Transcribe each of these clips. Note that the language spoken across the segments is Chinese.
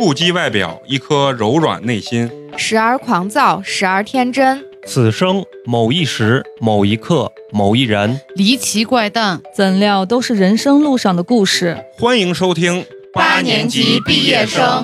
不羁外表，一颗柔软内心， 时而狂躁，时而天真。 此生某一时、某一刻、某一人， 离奇怪诞， 怎料都是人生路上的故事。 欢迎收听 8年级毕业生。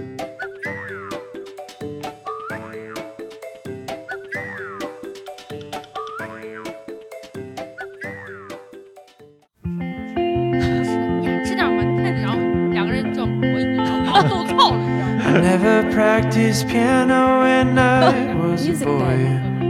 Never practiced piano when I was a boy,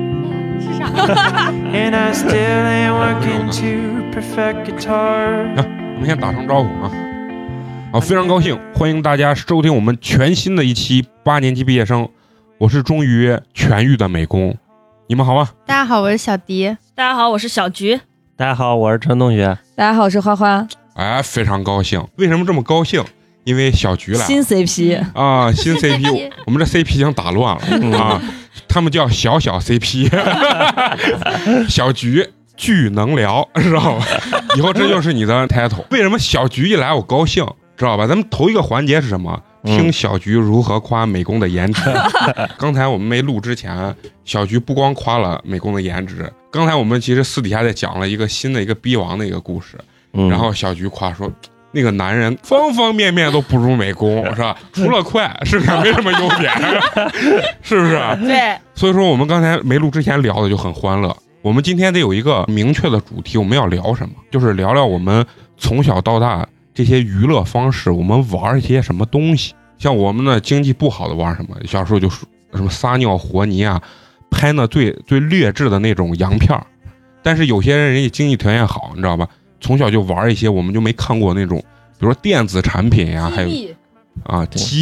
and I still ain't working to perfect guitar. 我们先打声招呼啊！好，非常高兴，欢迎大家收听我们全新的一期8年级毕业生。我是终于痊愈的美工，你们好吗？ 大家好，我是小迪。 大家好，我是小菊。 大家好，我是陈同学。 大家好，我是花花。 哎，非常高兴。为什么这么高兴？因为小菊来了， 新 CP 啊，新 CP， 我们这 CP 已经打乱了啊，他们叫小 CP， 小菊巨能聊，知道吧？以后这就是你的 title。为什么小菊一来我高兴，知道吧？咱们头一个环节是什么？听小菊如何夸美工的颜值。刚才我们没录之前，小菊不光夸了美工的颜值，刚才我们其实私底下在讲了一个新的一个逼王的一个故事，然后小菊夸说。那个男人方方面面都不如美工，是吧？除了快，是不是没什么优点？是不是？ 对。 所以说，我们刚才没录之前聊的就很欢乐。我们今天得有一个明确的主题，我们要聊什么？就是聊聊我们从小到大这些娱乐方式，我们玩一些什么东西。像我们的经济不好的玩什么？小时候就什么撒尿和泥啊，拍那最劣质的那种洋片。但是有些人家经济条件好，你知道吧？从小就玩一些我们就没看过那种，比如说电子产品呀，还有啊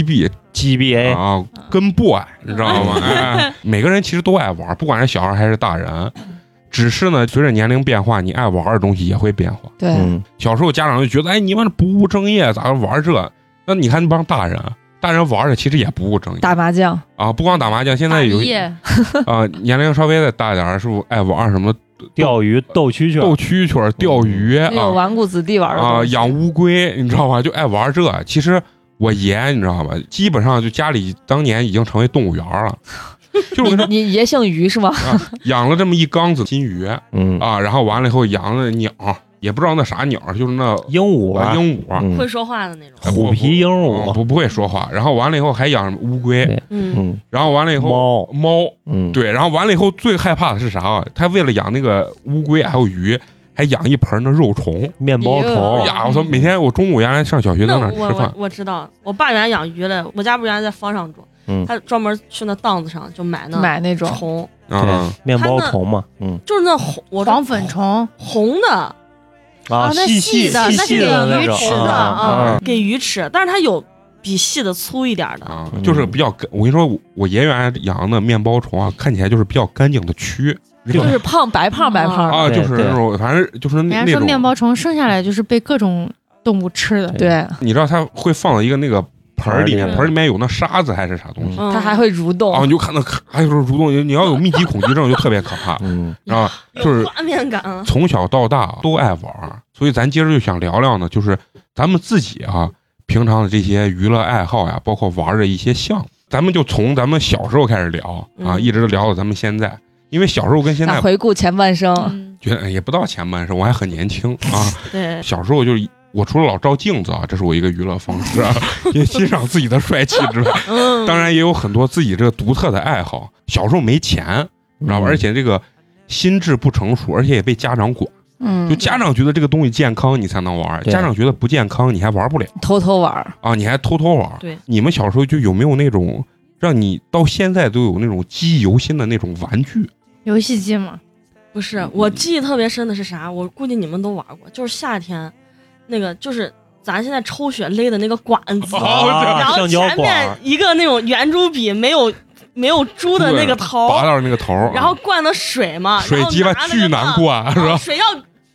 GBA 啊跟 boy， 你知道吗？哎，每个人其实都爱玩，不管是小孩还是大人。只是呢，随着年龄变化，你爱玩的东西也会变化。 对， 小时候家长就觉得，哎，你们不务正业，咋玩这？那你看那帮大人玩的其实也不务正业， 打麻将啊，不光打麻将，现在有啊年龄稍微再大一点，是不是爱玩什么？ 钓鱼、斗蛐蛐、 钓鱼那种纨绔子弟玩的啊，养乌龟，你知道吧？就爱玩这。其实我爷，你知道吧？基本上就家里当年已经成为动物园了。就是你爷姓于是吗？ 养了这么一缸子金鱼，啊，然后完了以后养了鸟，也不知道那啥鸟，就是那鹦鹉， 会说话的那种虎皮鹦鹉， 不会说话。然后完了以后还养乌龟，然后完了以后猫，对，然后完了以后最害怕的是啥啊？他为了养那个乌龟还有鱼，还养一盆那肉虫、 面包虫呀！我操，每天我中午原来上小学在那吃饭。 我知道，我爸原来养鱼的，我家不原来在方上住。他专门去那档子上就买那种虫， 面包虫嘛， 就是那黄粉虫， 红的啊，细的，那是给鱼吃的啊，给鱼吃，但是它有比细的粗一点的啊，就是比较我跟你说，我爷原来养的面包虫啊，看起来就是比较干净的蛆， 就是白胖啊，就是那种，反正就是那种。 人家说面包虫生下来就是被各种动物吃的， 对， 你知道它会放到一个那个。盆里面有那沙子还是啥东西， 它还会蠕动啊！你就看到还有蠕动，你要有密集恐惧症就特别可怕，啊，就是画面感。 从小到大都爱玩，所以咱接着就想聊聊呢，就是咱们自己啊，平常的这些娱乐爱好呀，包括玩的一些项目，咱们就从咱们小时候开始聊啊，一直聊到咱们现在，因为小时候跟现在回顾前半生， 觉得也不到前半生，我还很年轻啊。 对， 小时候就。我除了老照镜子啊，这是我一个娱乐方式啊，因为欣赏自己的帅气之外，当然也有很多自己这个独特的爱好。小时候没钱，你知道吧？而且这个心智不成熟，而且也被家长管。就家长觉得这个东西健康，你才能玩；家长觉得不健康，你还玩不了。 偷玩啊，你还偷玩。 对， 你们小时候就有没有那种让你到现在都有那种记忆犹新的那种玩具？ 游戏机吗？ 不是，我记忆特别深的是啥？我估计你们都玩过，就是夏天。那个就是咱现在抽血勒的那个管子，然后前面一个那种圆珠笔没有珠的那个头， 拔到那个头， 然后灌的水嘛， 水鸡巴巨难灌，是吧？ 水要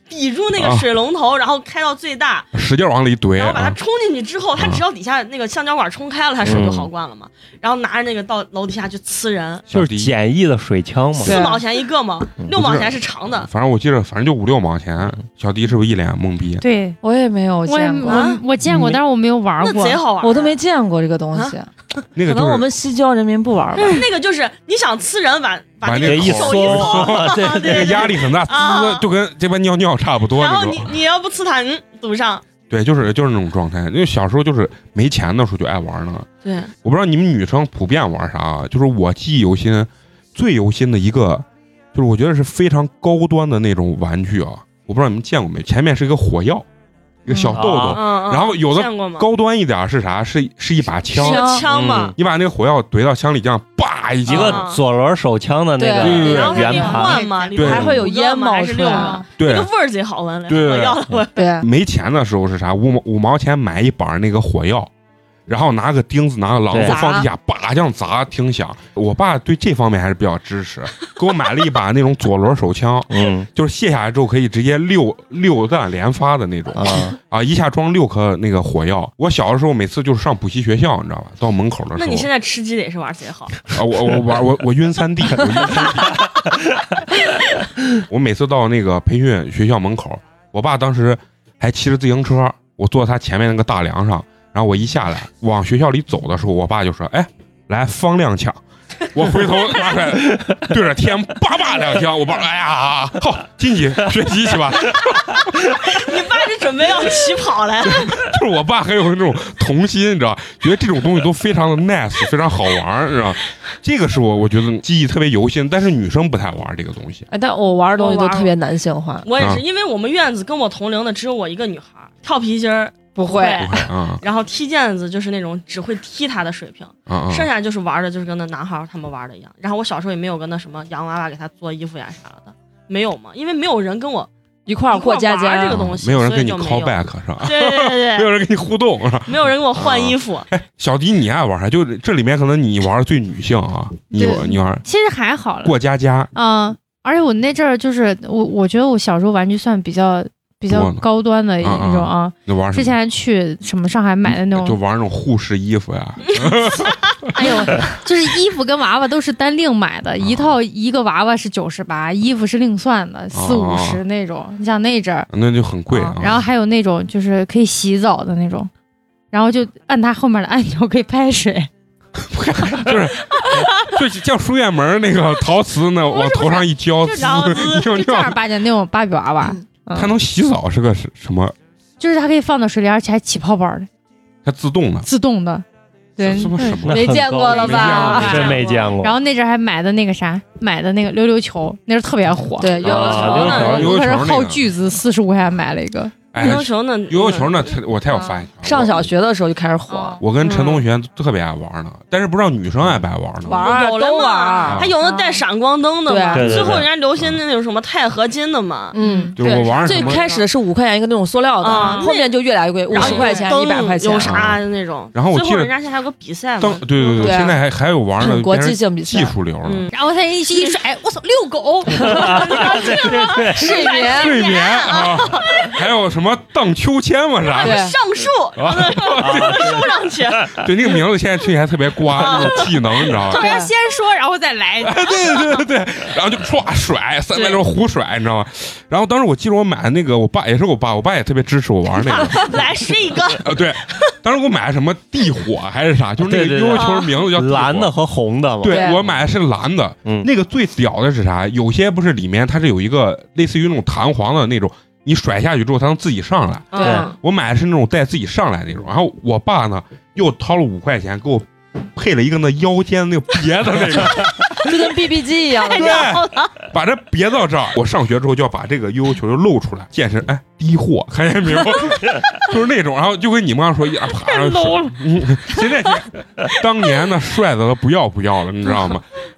抵住那个水龙头，然后开到最大， 使劲往里怼， 然后把它冲进去之后，它只要底下那个橡胶管冲开了，它水就好灌了嘛。然后拿着那个到楼底下去呲人， 就是简易的水枪嘛 ，4毛钱一个嘛，6毛钱是长的。 反正我记得，反正就5、6毛钱。小迪是不是一脸懵逼？ 对， 我也没有见过， 我见过，但是我没有玩过。 那贼好玩， 我都没见过这个东西。 那个可能我们西郊人民不玩吧。 那个就是你想呲人，把那个一手松， 那个压力很大，就跟这边尿尿差不多。 然后你要不呲它，堵上。 对，就是那种状态。因为小时候就是没钱的时候就爱玩呢。 对， 我不知道你们女生普遍玩啥，就是我记忆犹新，最犹新的一个，就是我觉得是非常高端的那种玩具啊。我不知道你们见过没？前面是一个火药，一个小豆豆，然后有的高端一点是啥？是一把枪， 枪嘛。 你把那个火药怼到枪里，这样叭一个左轮手枪的那个圆盘嘛， 里面还会有烟冒出来， 对， 那个味儿贼好闻， 对， 火药的味。 对， 没钱的时候是啥？5毛钱买一把那个火药。然后拿个钉子，拿个榔头放地下，叭这样砸，挺响。我爸对这方面还是比较支持，给我买了一把那种左轮手枪，就是卸下来之后可以直接6弹连发的那种，一下装6颗那个火药。我小的时候每次就是上补习学校，你知道吧？到门口的时候， 那你现在吃鸡得是玩贼好啊！我晕3D，我每次到那个培训学校门口，我爸当时还骑着自行车，我坐他前面那个大梁上。然后我一下来往学校里走的时候，我爸就说：“哎，来放2枪。”我回头拿出来对着天叭2枪。我爸哎呀，好进去学习去吧。 你爸是准备要起跑来？ 就是我爸很有那种童心，你知道，觉得这种东西都非常的 nice， 非常好玩，你知道。这个是我觉得记忆特别犹新，但是女生不太玩这个东西。 但我玩的东西都特别男性化。 我也是，因为我们院子跟我同龄的只有我一个女孩，跳皮筋儿。 不会， 然后踢毽子就是那种只会踢他的水平，剩下就是玩的就是跟那男孩他们玩的一样。然后我小时候也没有跟那什么洋娃娃给他做衣服呀啥的，没有嘛，因为没有人跟我一块过家家这个东西， 没有人跟你 call back 是吧？ 对， 没有人跟你互动是吧？ 没有人跟我换衣服。 哎，小迪你爱玩啥？就这里面可能你玩的最女性啊，你玩其实还好了， 过家家而且我那阵儿就是我觉得我小时候玩具算比较高端的一种啊，之前去什么上海买的那种， 就玩那种护士衣服呀。 哎呦，就是衣服跟娃娃都是单另买的，一套一个娃娃是98，衣服是另算的，40、50那种。你像那阵儿， 那就很贵。 然后还有那种就是可以洗澡的那种，然后就按它后面的按钮可以拍水。就像书院门那个陶瓷呢，往头上一浇， 就正儿八经那种芭比娃娃。 它能洗澡是个什么？ 就是它可以放到水里，而且还起泡泡的。 它自动的。对， 没见过了吧？ 真没见过。 然后那阵还买的那个溜溜球，那时候特别火。 对，溜溜球， 可是耗巨资，45块钱买了一个。 溜溜球呢？ 溜溜球呢？我太有发现。 上小学的时候就开始火。 我跟陈同学特别爱玩呢，但是不知道女生爱不爱玩呢？ 玩都玩， 还有那带闪光灯的嘛。 对， 最后人家流行那种什么钛合金的嘛。 就是我玩最开始的是5块钱一个那种塑料的，后面就越来越贵，50块钱、100块钱， 有啥那种。 然后我记得人家现在还有个比赛嘛。 对，现在还有玩的国际性比赛， 技术流了。 然后他一甩，我操，遛狗， 睡眠啊，还有什么荡秋千嘛啥的， 上树，树上去。 对，那个名字现在听起来特别瓜，那种技能你知道吗？ 他们要先说，然后再来。 对，然后就唰甩300种胡甩，你知道吗？然后当时我记得我买的那个，我爸也特别支持我玩那个。 来试一个。 对，当时我买的什么地火还是啥，就是那个溜溜球名字叫蓝的和红的嘛。 对，我买的是蓝的。那个最屌的是啥？有些不是里面它是有一个类似于那种弹簧的那种。你甩下去之后，它能自己上来。 对， 我买的是那种带自己上来那种。然后我爸呢，又掏了5块钱给我配了一个那腰间那个别的那个， 就跟 BB 机一样的。 对，把这别到这儿。我上学之后就要把这个悠悠球就露出来，健身低货，看见没有？就是那种。然后就跟你们刚说一样，啪上。现在当年呢，帅的都不要了，你知道吗？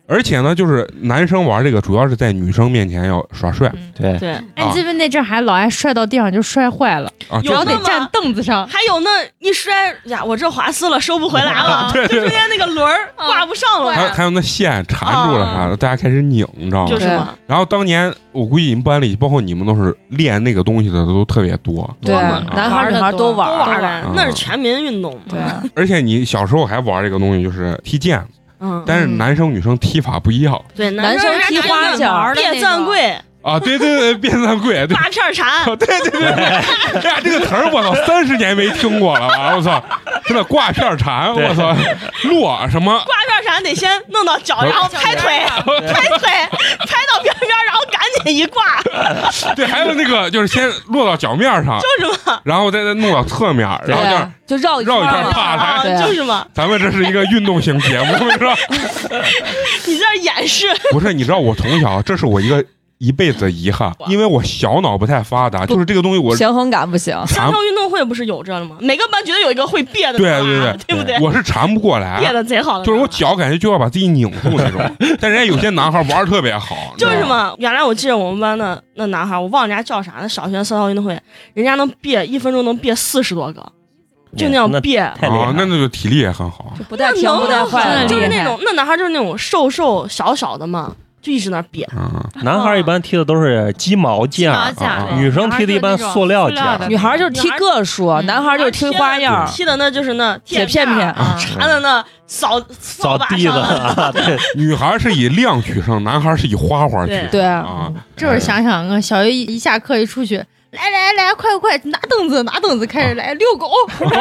而且呢，就是男生玩这个主要是在女生面前要耍帅对对， 哎，这边那阵还老爱摔到地上就摔坏了， 啊， 有然后得那么站凳子上。 还有那一摔呀，我这滑丝了，收不回来了， 对对就中间那个轮儿挂不上了， 还有那线缠住了啥的，大家开始拧，你知道吗？ 就是嘛， 然后当年我估计你们班里，包括你们都是练那个东西的都特别多， 对，男孩女孩都玩都玩啊的，那是全民运动嘛。 对， 而且你小时候还玩这个东西，就是踢毽子， 嗯， 但是男生女生踢法不一样对， 男生踢花脚别赞贵， 啊！对对对，变三跪，对八片蝉， 对对对对，哎呀，这个词儿我操，30年没听过了吧？我操，真的挂片蝉，我操，落什么？ 挂片蝉得先弄到脚，然后拍腿，拍到边边，然后赶紧一挂， 对，还有那个就是先落到脚面上， 就是嘛， 然后再弄到侧面，然后这样就绕绕一圈嘛啪来。 对就是嘛， 咱们这是一个运动型节目，你知道？ 你在这演示， 不是，你知道我从小这是我一辈子的遗憾，因为我小脑不太发达，就是这个东西我平衡感不行。 缠三条运动会不是有这的吗？每个班绝对有一个会别的， 对对对对不对？ 我是缠不过来， 别的贼好的， 就是我脚感觉就要把自己拧住那种。但人家有些男孩玩的特别好， 就是嘛。原来我记得我们班那男孩，我忘了人家叫啥，那小学三条运动会，人家能别1分钟能别40多个，就那样别。 太厉害了， 那就体力也很好。 不带停不带坏的， 就是那种那男孩就是那种瘦小的嘛，就一直那别。 男孩一般踢的都是鸡毛毽，女生踢的一般塑料毽， 女孩就是踢个数，男孩就是踢花样， 踢的那就是那铁片片， 缠的那扫地的。对， 女孩是以量取胜，男孩是以花取胜。 对啊， 这会儿想想啊，小学一下课一出去，来，快，拿凳子，开始来遛狗，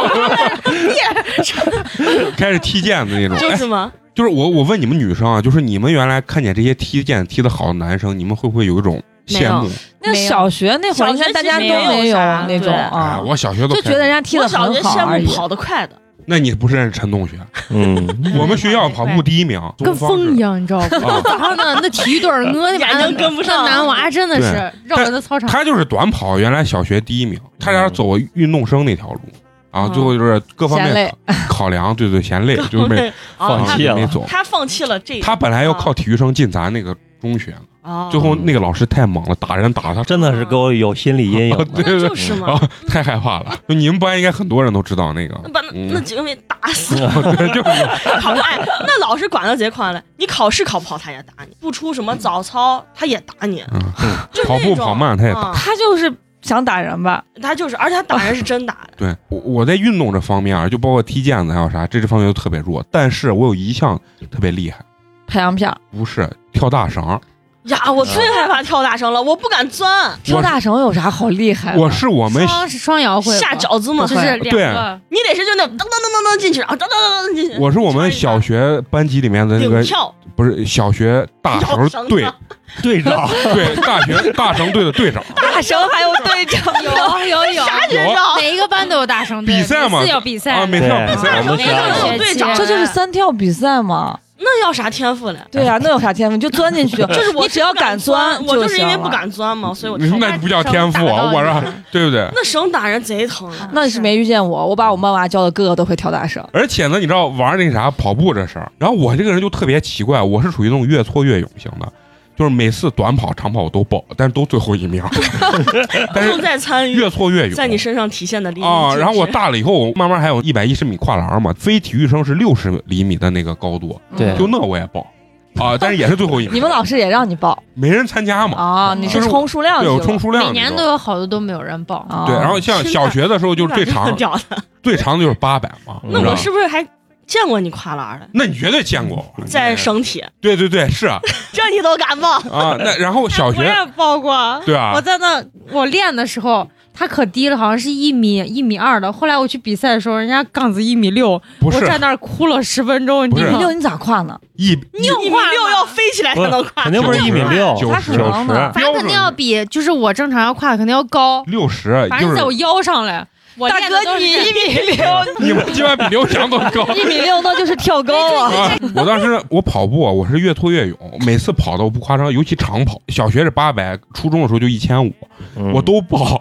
开始踢毽子那种。 就是吗？ 就是我问你们女生啊，就是你们原来看见这些踢毽踢得好的男生，你们会不会有一种羡慕？ 那小学那会儿应该大家都没有那种哎， 啊， 我小学都就觉得人家踢得很好而已。 跑得快的， 那你不是认识陈同学？我们学校跑步第1名， 跟风一样，你知道吗？早上那体育队儿，我眼睛跟不上， 男娃真的是绕着那操场。 他就是短跑，原来小学第1名，他俩走运动生那条路。然后最后就是各方面考量，对，嫌累，就没放弃了， 没走。 他放弃了这个。 他本来要靠体育生进咱那个中学，最后那个老师太猛了，打人打他， 真的是给我有心理阴影。 对， 就是嘛， 太害怕了。就你们班应该很多人都知道那个， 把那几个没打死。 就是那老师管的贼宽了，你考试考不好他也打你，不出什么早操他也打你， 跑步跑慢他也打， 他就是想打人吧， 他就是，而且他打人是真打的。 对，我在运动这方面啊，就包括踢毽子还有啥，这方面都特别弱。但是我有一项特别厉害， 拍洋片， 不是跳大绳。 呀，我最害怕跳大绳了，我不敢钻。 跳大绳有啥好厉害？ 我是我们双摇会下饺子嘛， 就是2个， 你得是就那噔进去，然后噔进去。 我是我们小学班级里面的那个，不是小学大绳队队长， 对，大绳队的队长。 大绳还有队长？ 有，每一个班都有大绳队， 比赛嘛， 每次有比赛啊，每次有比赛， 每个有队长， 这就是3跳比赛嘛。 那要啥天赋嘞？ 对呀，那有啥天赋？你就钻进去， 就是你只要敢钻， 我就是因为不敢钻嘛，所以我那不叫天赋，我说对不对？ 那绳打人贼疼啊！ 那是没遇见我把我妈妈教的个个都会跳大绳。 而且呢，你知道玩那啥跑步这事儿，然后我这个人就特别奇怪，我是属于那种越挫越勇型的。就是每次短跑、长跑我都报，但是都最后1名。但是在参与， 越挫越勇， 在你身上体现的力啊。然后我大了以后，慢慢还有110米跨栏嘛，非体育生是60厘米的那个高度， 对， 就那我也报啊，但是也是最后1名。 你们老师也让你报？ 没人参加嘛？ 啊，你是冲数量？ 对，有冲数量。 每年都有好多都没有人报。 对，然后像小学的时候就是最长的就是800嘛。 那我是不是还见过你跨栏的？ 那你绝对见过， 在省体。 对，是啊， 这你都敢报啊？那然后小学我也报过， 对啊， 我在那我练的时候，他可低了，好像是1米1.2米的。后来我去比赛的时候，人家杠子1.6米，我在那儿哭了10分钟。 1.6米你咋跨呢 ？1.6 米要飞起来才能跨， 肯定不是1.6米 ，90， 反正肯定要比就是我正常要跨肯定要高 60， 反正在我腰上来。 大哥，你1.6米， 你们基本比刘翔都高。 1.6米那就是跳高了。 我当时我跑步，我是越挫越勇，每次跑的我不夸张，尤其长跑。小学是800，初中的时候就1500，我都报。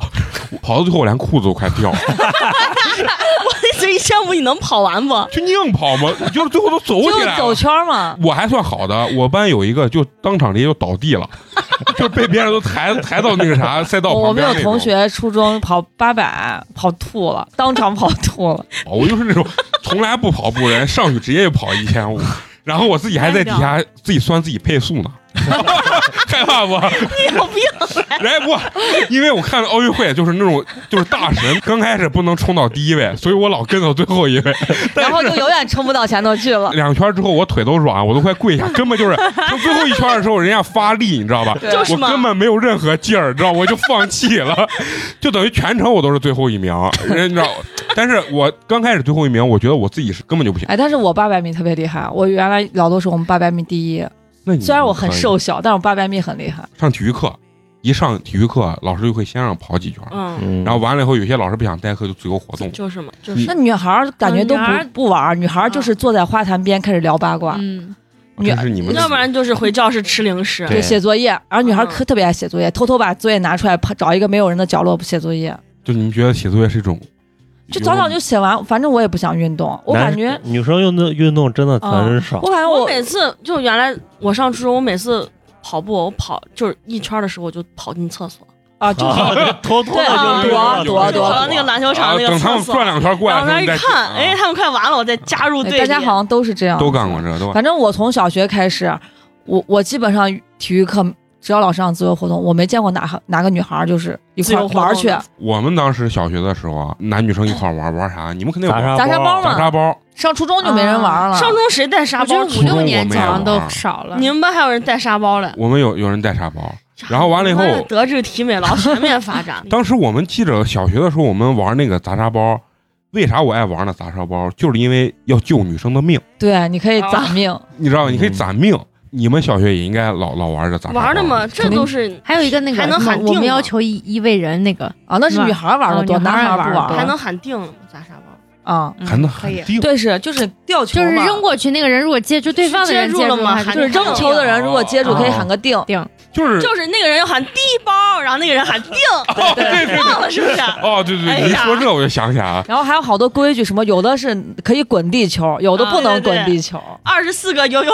跑到最后我连裤子都快掉了。 我最羡慕你能跑完不？ 就硬跑嘛，就是最后都走起来了， 就走圈嘛。 我还算好的，我班有一个就当场直接就倒地了，就被别人都抬到那个啥赛道旁边。 我们有同学初中跑800跑吐了，当场跑吐了。 我就是那种从来不跑步的人，上去直接就跑1500，然后我自己还在底下自己算自己配速呢。害怕不？ 你有病！ 来不？因为我看奥运会就是那种就是大神，刚开始不能冲到第一位，所以我老跟到最后一位， 然后就永远冲不到前头去了。 2圈之后我腿都软，我都快跪下，根本就是从最后1圈的时候人家发力，你知道吧？ 就是我根本没有任何劲儿，知道我就放弃了，就等于全程我都是最后1名，你知道？但是我刚开始最后1名，我觉得我自己是根本就不行。 哎，但是我800米特别厉害，我原来老都是我们800米第一。虽然我很瘦小，但是我800米很厉害。 上体育课，一上体育课，老师就会先让跑几圈，然后完了以后，有些老师不想代课就自由活动。 就是嘛，就是。 那女孩感觉都不玩，女孩就是坐在花坛边开始聊八卦。 是你们， 要不然就是回教室吃零食， 对，写作业。然后女孩特别爱写作业，偷偷把作业拿出来，找一个没有人的角落写作业。 就你们觉得写作业是一种？ 就早早就写完，反正我也不想运动，我感觉女生运动真的很少。 我感觉我每次就原来我上初中，我每次跑步，我跑就是1圈的时候我就跑进厕所啊，就是偷偷的就躲到那个篮球场那个厕所， 等他们转2圈过来， 然后那一看，哎，他们快完了，我再加入队。 大家好像都是这样， 都干过这个。 反正我从小学开始，我基本上体育课。只要老师让自由活动，我没见过哪个女孩就是一块玩去。 我们当时小学的时候啊，男女生一块玩啥？你们肯定有砸沙包嘛。 砸沙包。 上初中就没人玩了。 上中谁带沙包？ 我觉得5、6年级好像都少了。 你们班还有人带沙包嘞？ 我们有人带沙包，然后完了以后， 德智体美劳全面发展。 当时我们记着小学的时候，我们玩那个砸沙包。为啥我爱玩那砸沙包？就是因为要救女生的命。 对，你可以攒命， 你知道，你可以攒命。你们小学也应该老玩着砸沙包。 玩的嘛，这都是还有一个那个还能喊定。 我们要求一位人那个啊，那是女孩玩的多，男孩不玩。 还能喊定砸沙包啊， 还能喊定。 对，就是吊球， 就是扔过去那个人如果接住对方的人接住了嘛， 就是扔球的人如果接住可以喊个定。 就是那个人要喊第一包，然后那个人喊定，对，忘了是不是？ 哦，对，你说这我就想起来了。 然后还有好多规矩，什么有的是可以滚地球，有的不能滚地球。 24个有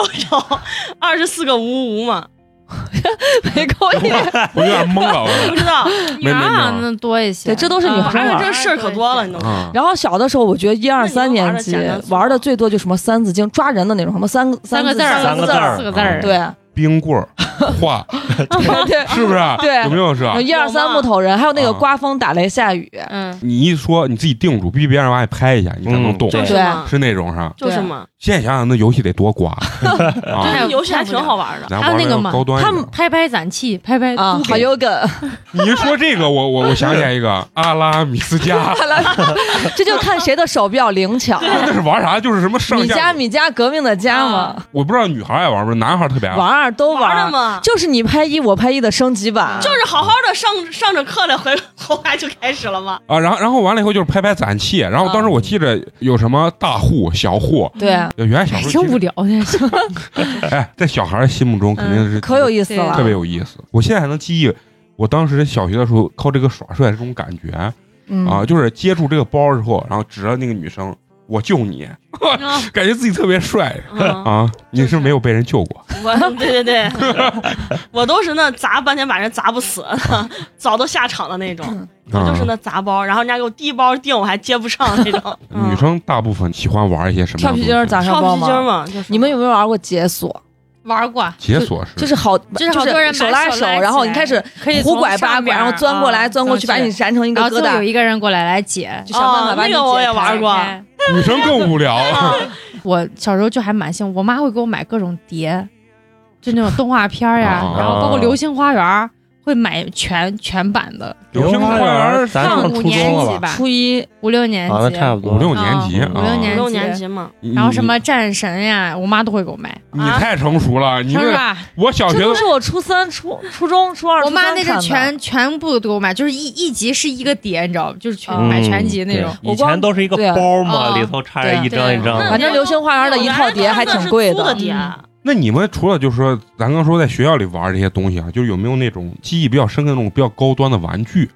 ，24个无嘛。 没够意， 我有点懵了， 我不知道， 女孩好像能多一些。 对，这都是女孩玩， 这事儿可多了，你都。 然后小的时候，我觉得1、2、3年级玩的最多就什么三字经，抓人的那种，什么三个字、 4个字儿， 对。 冰棍儿画， 对， 是不是？ 对， 有没有是？ 有1、2、3木头人，还有那个刮风打雷下雨。 你一说你自己定住，必须别人往外拍一下，你才能动。 对， 是那种是。 就是嘛。 现在想想那游戏得多刮。 这游戏还挺好玩的。 还有那个嘛，他们拍攒气，拍啊，好有梗。 你一说这个，我想起来一个阿拉米斯加， 这就看谁的手比较灵巧。 那是玩啥？就是什么上下米家革命的家嘛。 我不知道女孩爱玩不是，男孩特别爱玩。都玩嘛， 就是你拍1我拍1的升级版， 就是好好的上着课的后来就开始了嘛。 啊，然后完了以后就是拍攒气，然后当时我记着有什么大户小户， 对， 原来小时候挺无聊的。 哎，在小孩心目中肯定是可有意思了， 特别有意思。我现在还能记忆，我当时小学的时候靠这个耍帅这种感觉啊，就是接住这个包之后，然后指着那个女生。我救你，感觉自己特别帅啊！你是没有被人救过？ 对，我都是那砸半天把人砸不死，早都下场的那种。我就是那砸包，然后人家给我第一包定，我还接不上那种。 女生大部分喜欢玩一些什么？ 跳皮筋、砸沙包嘛。 你们有没有玩过解锁？ 玩过， 解锁就是好多人手拉手，然后你开始胡拐八拐，然后钻过来钻过去，把你燃成一个疙瘩。 有一个人过来解， 就想办法把你解开。 那个我也玩过， 女生更无聊。 我小时候就还蛮幸福，我妈会给我买各种碟，就那种动画片呀，然后包括《流星花园》。会买全版的。 流星花园上5年级吧， 初1、 5、6年级， 那差不多 5、6年级 ，5、6年级嘛。 然后什么战神呀，我妈都会给我买。 你太成熟了，你这我小学这都是我初3、初中、初2， 我妈那是全部都给我买，就是一集是一个碟，你知道吗？就是买全集那种。 以前都是一个包嘛，里头插着一张一张。 反正流星花园的一套碟还挺贵的。 那你们除了就是说，咱刚说在学校里玩这些东西啊，就是有没有那种记忆比较深刻的那种比较高端的玩具？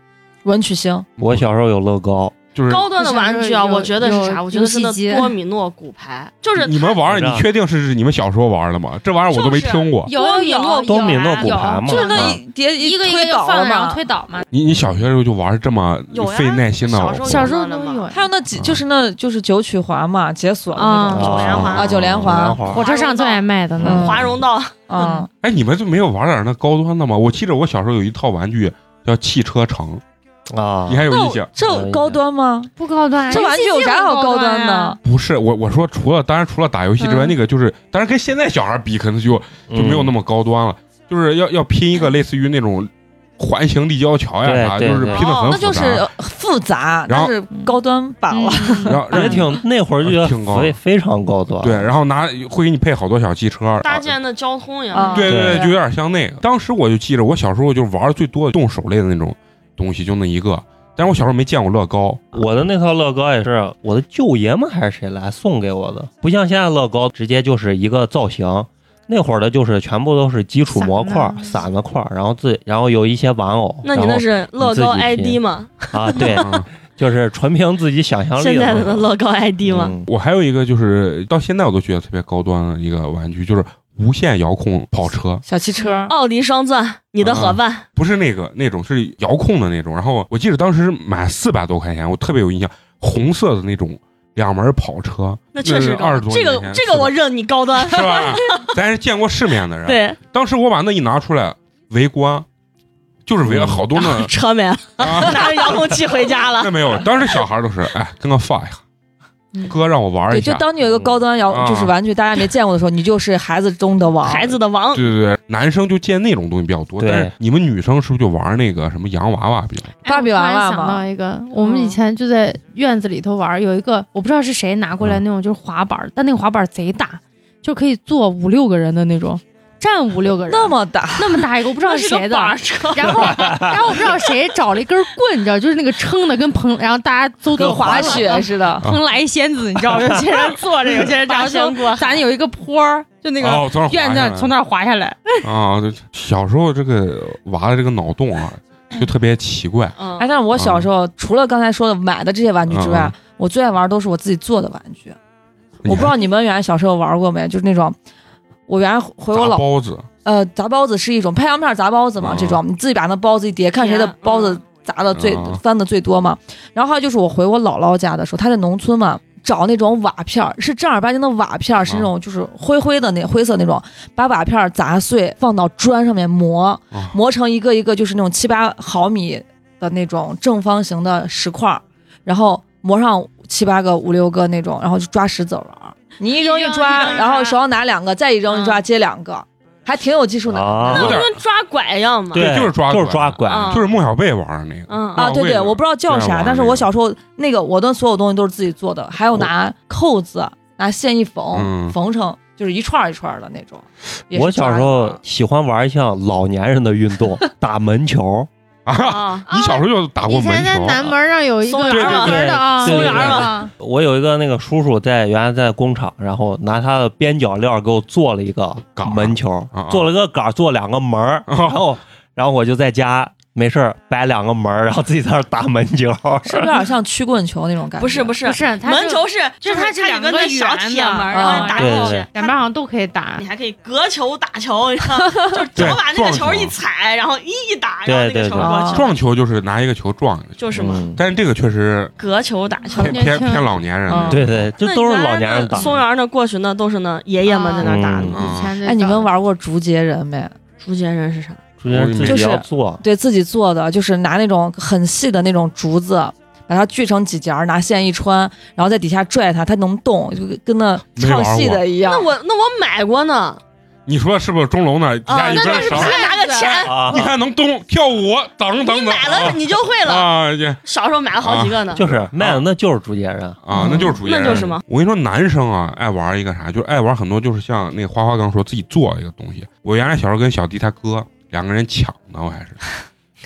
文曲星。 我小时候有乐高， 就是高端的玩具啊，我觉得是啥？我觉得是那游戏机多米诺骨牌，就是你们玩，你确定是你们小时候玩的吗？这玩意儿我都没听过。 有多米诺骨牌嘛， 就是那叠一个一个推倒了放然后嘛。 推倒嘛。 你小学的时候就玩这么费耐心的？ 小时候都有。 还有那几就是9曲环嘛，解锁的那种 9连环啊，9连环， 火车上最爱卖的呢， 华容道。 哎，你们就没有玩点那高端的吗？我记得我小时候有一套玩具叫汽车城啊， 你还有印象？ 这高端吗？ 不高端， 这玩具有啥好高端的？ 不是我说当然除了打游戏之外，那个就是当然跟现在小孩比，可能就没有那么高端了。就是要拼一个类似于那种环形立交桥呀啥，就是拼的很复杂。 那就是复杂，但是高端版了。 然后也挺那会儿就觉得非常高端。 对，然后会给你配好多小汽车， 搭建的交通呀。 对，就有点像那个。当时我就记着，我小时候就玩的最多的动手类的那种东西就那一个。但是我小时候没见过乐高， 我的那套乐高也是我的舅爷们还是谁来送给我的，不像现在乐高直接就是一个造型，那会儿的就是全部都是基础模块、散的块，然后有一些玩偶。 那你那是乐高 ID 吗？ 啊，对，就是纯凭自己想象力。 现在的乐高 ID 吗？ 我还有一个就是到现在我都觉得特别高端的一个玩具，就是无线遥控跑车， 小汽车， 奥迪双钻，你的伙伴。 不是那种，是遥控的那种。然后我记得当时买400多块钱，我特别有印象，红色的那种2门跑车。 那确实 20多年前这个我认你高端， 是吧？咱是见过世面的人。 对， 当时我把那一拿出来围观，就是围了好多呢。 车没了，拿着遥控器回家了。 那没有，当时小孩都是跟我发一下。哥让我玩一下， 对，就当你有一个高端就是玩具大家没见过的时候，你就是孩子中的王， 孩子的王。 对，男生就见那种东西比较多，但是你们女生是不是就玩那个什么洋娃娃比较多？ 芭比娃娃想到一个，我们以前就在院子里头玩，有一个我不知道是谁拿过来那种就是滑板，但那个滑板贼大，就可以坐5、6个人的那种。站5、6个人， 那么大一个，我不知道是谁的。然后我不知道谁找了一根棍，你知道，就是那个撑的跟蓬，然后大家都滑雪似的， 蓬莱仙子，你知道，有些人坐着，有些人这样过。咱有一个坡，就那个院子从那儿滑下来。 啊，小时候这个娃的这个脑洞啊，就特别奇怪。 但是我小时候除了刚才说的买的这些玩具之外，我最爱玩都是我自己做的玩具。我不知道你们原来小时候玩过没，就是那种。我原来回我砸包子， 砸包子是一种拍洋片砸包子嘛，这种你自己把那包子一叠，看谁的包子砸的翻的最多嘛。然后还有就是我回我姥姥家的时候，她在农村嘛，找那种瓦片，是正儿八经的瓦片，是那种就是灰色那种，把瓦片砸碎放到砖上面磨成一个一个就是那种7、8毫米的那种正方形的石块，然后磨上7、8个、5、6个那种，然后就抓石子玩。你一扔一抓，然后手上拿2个，再一扔一抓，接2个，还挺有技术的。 那不跟抓拐一样吗？ 对，就是抓拐， 就是孟小贝玩的那个。 对，我不知道叫啥，但是我小时候那个我的所有东西都是自己做的，还有拿扣子、拿线一缝成就是一串一串的那种。 我小时候喜欢玩一项老年人的运动，打门球。 你小时候就打过门球？ 以前在南门上有一个专门的啊， 松园嘛。 我有一个那个叔叔原来在工厂，然后拿他的边角料给我做了一个门球，做了个杆，做2个门，然后我就在家没事摆2个门，然后自己在那打门球， 是不是有点像曲棍球那种感觉？ 不是，门球就是它有个小铁门，然后打进去，两边好像都可以打。 你还可以隔球打球，你知道，就是脚把那个球一踩，然后一打，然后那个球过去。 撞球就是拿一个球撞， 就是嘛。 但是这个确实隔球打球偏老年人。 对，这都是老年人打。 松园那过去那都是那爷爷们在那打的。 哎，你们玩过竹节人没？ 竹节人是啥？ 就是要做， 对自己做的，就是拿那种很细的那种竹子，把它锯成几节，拿线一穿，然后在底下拽它，它能动，就跟那唱戏的一样。 那我买过呢。 你说是不是钟楼那底下一根绳， 拿个钱， 你看能动跳舞，等， 你买了你就会了啊！ 小时候买了好几个呢。 就是卖的那就是竹节人啊，那就是竹节人， 那就是吗？ 我跟你说，男生啊爱玩一个啥，就是爱玩很多，就是像那个花刚说自己做一个东西。我原来小时候跟小弟他哥2个人抢呢，我还是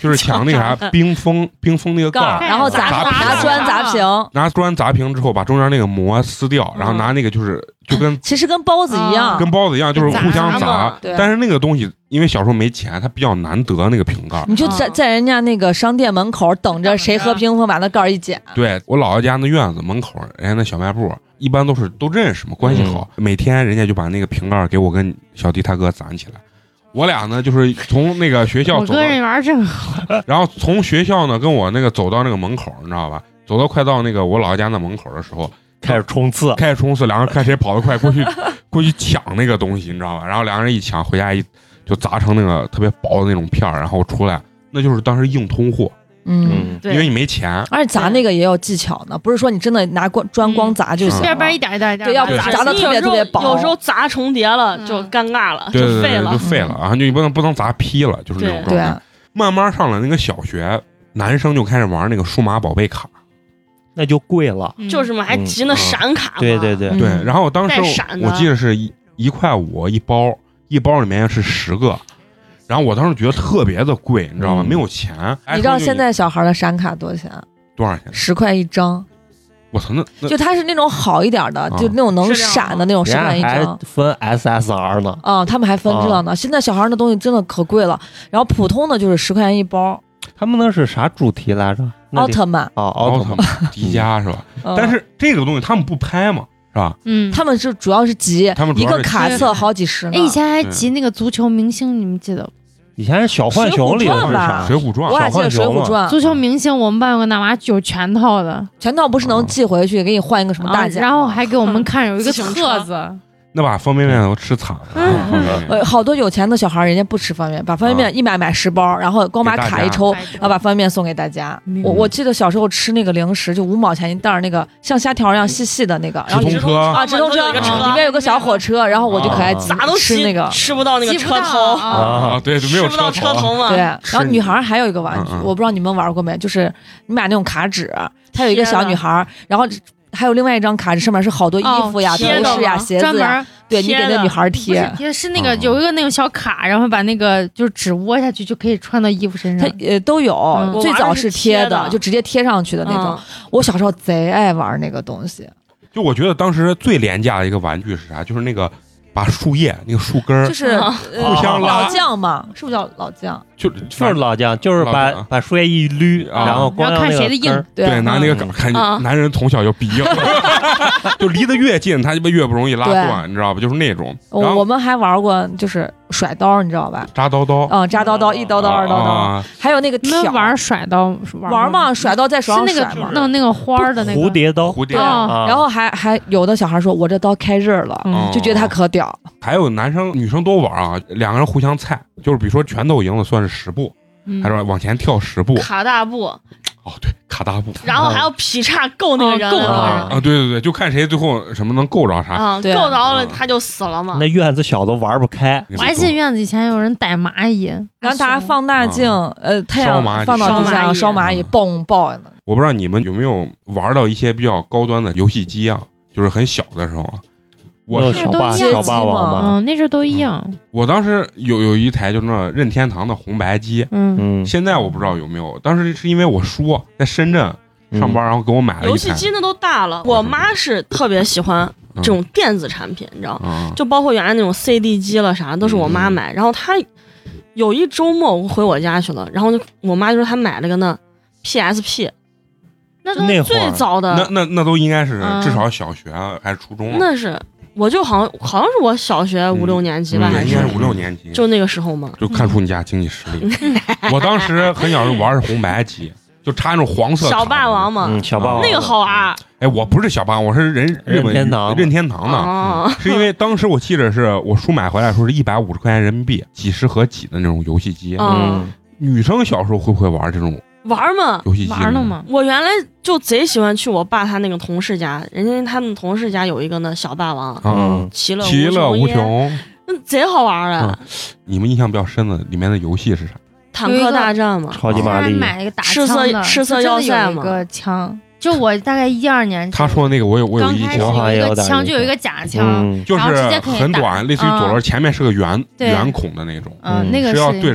就是抢那个啥冰封那个盖儿， 然后拿砖砸平， 拿砖砸平之后把中间那个膜撕掉，然后拿那个就跟其实跟包子一样， 就是互相砸。 对， 但是那个东西因为小时候没钱，它比较难得那个瓶盖。 你就在人家那个商店门口等着谁喝冰峰把那盖儿一捡。 对，我姥姥家那院子门口，人家那小卖部一般都认识嘛，关系好，每天人家就把那个瓶盖给我跟小弟他哥攒起来。我俩呢，就是从那个学校走， 我哥人缘真好。 然后从学校呢跟我那个走到那个门口，你知道吧？走到快到那个我姥姥家那门口的时候， 开始冲刺， 两个人看谁跑得快，过去抢那个东西，你知道吧？然后两个人一抢，回家就砸成那个特别薄的那种片儿，然后出来，那就是当时硬通货。 对， 因为你没钱， 而且砸那个也有技巧呢，不是说你真的拿砖光砸就行， 边边一点一点， 对，要砸的特别薄， 有时候砸重叠了就尴尬了，就废了， 就废了，然后就不能砸劈了，就是那种状态。慢慢上了那个小学，男生就开始玩那个数码宝贝卡， 那就贵了， 就是嘛，还集那闪卡嘛， 对， 然后当时我记得是1.5块一包，一包里面是10个。然后我当时觉得特别的贵，你知道吗？没有钱。 你知道现在小孩的闪卡多少钱？ 多少钱 ？10块一张。 我操，那就它是那种好一点的，就那种能闪的那种10块一张。 还分 SSR 呢。 他们还分这呢。现在小孩那东西真的可贵了。然后普通的就是10块钱一包。 他们那是啥主题来着？ 奥特曼。 奥特曼迪迦是吧？但是这个东西他们不拍嘛。是吧？ 他们是主要是集一个卡册好几十呢。 以前还集那个足球明星，你们记得不？ 以前小浣熊里是啥？ 水浒传， 我还记得水浒传。 足球明星，我们班有个男娃有全套的， 全套不是能寄回去给你换一个什么大奖， 然后还给我们看有一个册子。 那把方便面都吃惨了。 好多有钱的小孩人家不吃方便面，把方便面一买10包，然后光把卡一抽，然后把方便面送给大家。我记得小时候吃那个零食就5毛钱一袋那个像虾条一样细细的那个，然后直通车直通车里面有个小火车，然后我就可爱咋都吃那个， 吃不到那个车头对，没有车头嘛。 对，然后女孩还有一个玩具，我不知道你们玩过没，就是你买那种卡纸，它有一个小女孩，然后还有另外一张卡纸，上面是好多衣服呀、头饰呀、鞋子呀，对你给那女孩贴， 是那个有一个那种小卡，然后把那个就是纸窝下去就可以穿到衣服身上。 它都有，最早是贴的，就直接贴上去的那种。我小时候贼爱玩那个东西。 就我觉得当时最廉价的一个玩具是啥？就是那个把树叶那个树根就是互相拉老将嘛，是不是叫老将？ 就是老将，就是把树叶一捋，然后光看谁的硬。 对，拿那个杆看男人从小就比硬，就离得越近他就越不容易拉断，你知道吧？就是那种。 我们还玩过就是甩刀，你知道吧？ 扎刀， 扎刀，一刀刀二刀刀，还有那个挑。 玩甩刀玩嘛？甩刀在手上甩嘛？ 弄那个花的那个蝴蝶刀， 然后还有的小孩说我这刀开刃了，就觉得他可屌。 还有男生女生都玩啊，两个人互相菜，就是比如说拳头赢了算是10步，还是往前跳10步， 卡大步。 对，卡大步， 然后还要劈叉够那个人， 对，就看谁最后什么能够着啥， 够着了他就死了嘛。 那院子小都玩不开。 我还记得院子以前有人逮蚂蚁， 然后大家放大镜，太阳放到地上烧蚂蚁，嘣爆呢。 我不知道你们有没有玩到一些比较高端的游戏机啊，就是很小的时候啊。 我小霸王嘛， 那阵都一样。 我当时有一台就是那任天堂的红白机，现在我不知道有没有。当时是因为我叔在深圳上班，然后给我买了一台。 游戏机那都大了，我妈是特别喜欢这种电子产品，你知道，就包括原来那种 CD 机了啥，都是我妈买。然后她有一周末我回我家去了，然后我妈就说她买了个那 PSP。那都是最早的， 那都应该是至少小学还是初中。 那是，我就好像是我小学5、6年级吧，还是5、6年级， 就那个时候嘛， 就看出你家经济实力。我当时很小就玩是红白机，就插那种黄色小霸王嘛， 小霸王那个好玩。 哎，我不是小霸王，我是任天堂的，是因为当时我记得是我叔买回来说是150块钱人民币，几十合几的那种游戏机。女生小时候会不会玩这种？ 玩嘛， 游戏机玩了吗？ 我原来就贼喜欢去我爸他那个同事家，人家他们同事家有一个那小霸王，其乐无穷，那贼好玩啊！ 你们印象比较深的里面的游戏是啥？ 坦克大战嘛， 超级玛丽， 买一个打枪的，赤色要塞嘛， 有一个枪。就我大概1、2年级， 他说的那个我有印象， 有一个枪就有一个假枪， 就是很短，类似于左轮前面是个圆孔的那种， 那个是要对着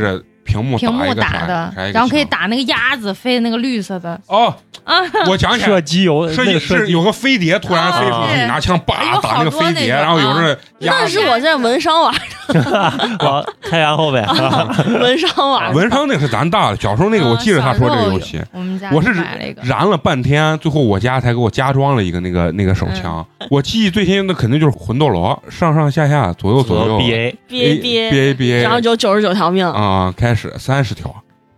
屏幕打的，然后可以打那个鸭子飞的那个绿色的。 哦啊，我想起来， 射击是有个飞碟突然飞出去，你拿枪叭打那个飞碟，然后有时那是我在文商玩往太阳后边文商玩， 文商那个是咱大的，小时候那个我记得他说这个游戏，我是燃了半天，最后我家才给我加装了一个那个手枪。我记忆最新的肯定就是魂斗罗，上上下下左右 BA， 然后就99条命啊，开始30条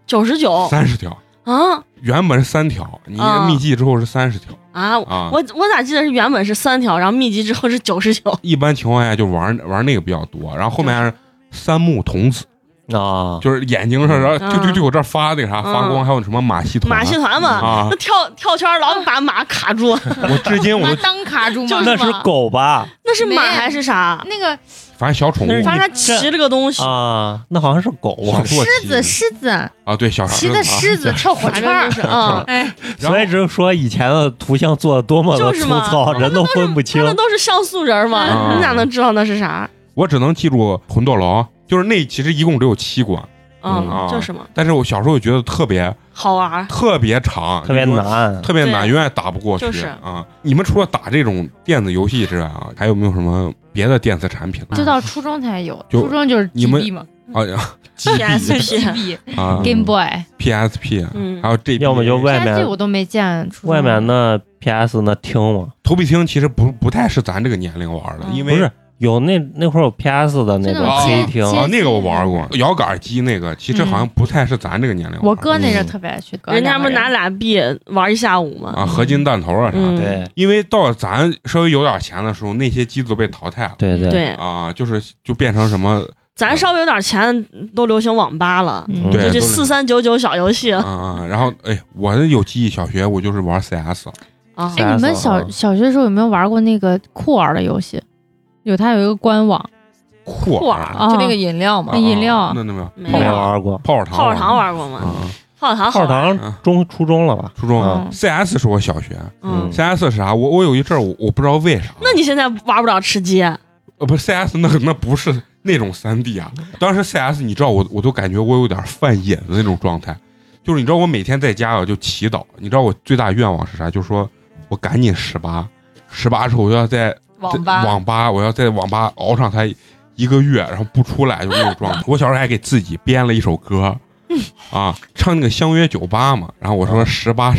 ，30 条啊， 原本是3条，你秘籍之后是30条啊。我咋记得是原本是3条，然后秘籍之后是99。 一般情况下就玩那个比较多，然后后面三木童子。 啊， 就是眼睛上，然后就我这发那个啥发光，还有什么马戏团嘛啊，那跳圈老把马卡住。 我至今我当卡住吗？ 那是狗吧？ 那是马还是啥？ 那个反正小宠物， 反正他骑了个东西啊，那好像是狗啊， 狮子啊，对，小骑的狮子跳火圈啊， 哎， 所以只是说以前的图像做的多么的粗糙，人都分不清， 那都是像素人嘛，你咋能知道那是啥？ 我只能记住魂斗罗。就是那其实一共只有7关， 就是嘛。 但是我小时候觉得特别好玩， 特别长， 特别难， 永远打不过去。 就是啊，你们除了打这种电子游戏之外啊，还有没有什么别的电子产品？ 就到初中才有，初中就是 GB 嘛。 啊呀 ，PSP 啊 ，Game Boy、PSP，还有这， 要么就外面我都没见， 外面那 PS 那厅嘛， 投币厅其实不太是咱这个年龄玩的，因为不是。有那会儿有 PS 的那种黑厅啊，那个我玩过，摇杆机那个，其实好像不太是咱这个年龄玩。 我哥那阵特别爱去， 人家不拿俩币玩1下午吗？ 啊，合金弹头啊啥的。 对， 因为到咱稍微有点钱的时候，那些机子都被淘汰了。 对啊，就变成什么？ 咱稍微有点钱，都流行网吧了， 对， 就4399小游戏。 然后我有记忆，小学我就是玩 CS。 你们小学的时候有没有玩过那个酷玩的游戏？它有一个官网， 酷玩就那个饮料嘛， 饮料那没玩过， 泡泡糖玩过吗？泡泡糖初中了吧？ 初中 CS 是我小学，CS 是啥？我有一阵我不知道为啥。 那你现在玩不了吃鸡？ 不是 CS 那不是那种3D 啊。当时 CS 你知道我都感觉我有点犯瘾的那种状态，就是你知道我每天在家啊就祈祷，你知道我最大愿望是啥？就是说我赶紧18之后我要在网吧，我要在网吧熬上它1个月，然后不出来就那种状态。我小时候还给自己编了一首歌，啊，唱那个相约酒吧嘛，然后我说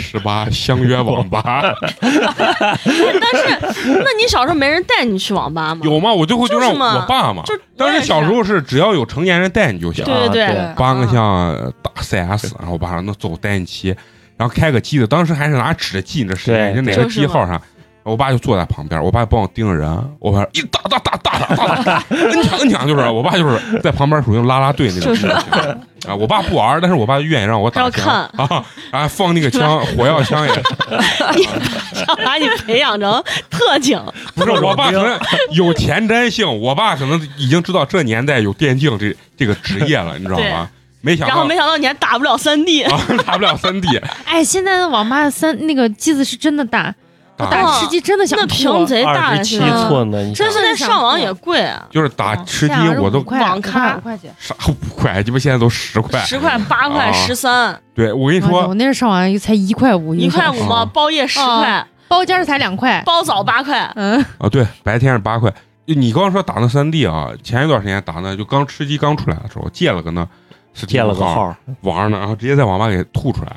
18相约网吧。 但是，那你小时候没人带你去网吧吗？ 有吗？我最后就让我爸嘛。当时小时候是只要有成年人带你就行。 对， 搬个像打 CS， 然后我爸说那走带你骑，然后开个机子，当时还是拿纸记你这时间，就哪个机号上。我爸就坐在旁边，我爸帮我盯着人，我爸一打，摁抢就是，我爸就是在旁边属于啦啦队那种啊。我爸不玩，但是我爸愿意让我打枪啊，放那个枪，火药枪也， 想把你培养成特警。 不是，我爸可能有前瞻性，我爸可能已经知道这年代有电竞这个职业了，你知道吗？没想到你还打不了3D， 打不了3D。 哎，现在的网吧那个机子是真的大。打吃鸡真的想那屏贼大 ，27寸的， 真现在上网也贵啊。 就是打吃鸡我都网咖5块钱， 啥5块？鸡巴现在都10块 ，10块、8块、13。 对，我跟你说， 我那时上网才1块5 ，1块5吗？包夜10块， 包间才2块， 包早8块。 啊，对，白天是8块。你刚刚说打那3D 啊，前一段时间打那就刚吃鸡刚出来的时候，借了个号玩呢，然后直接在网吧给吐出来了。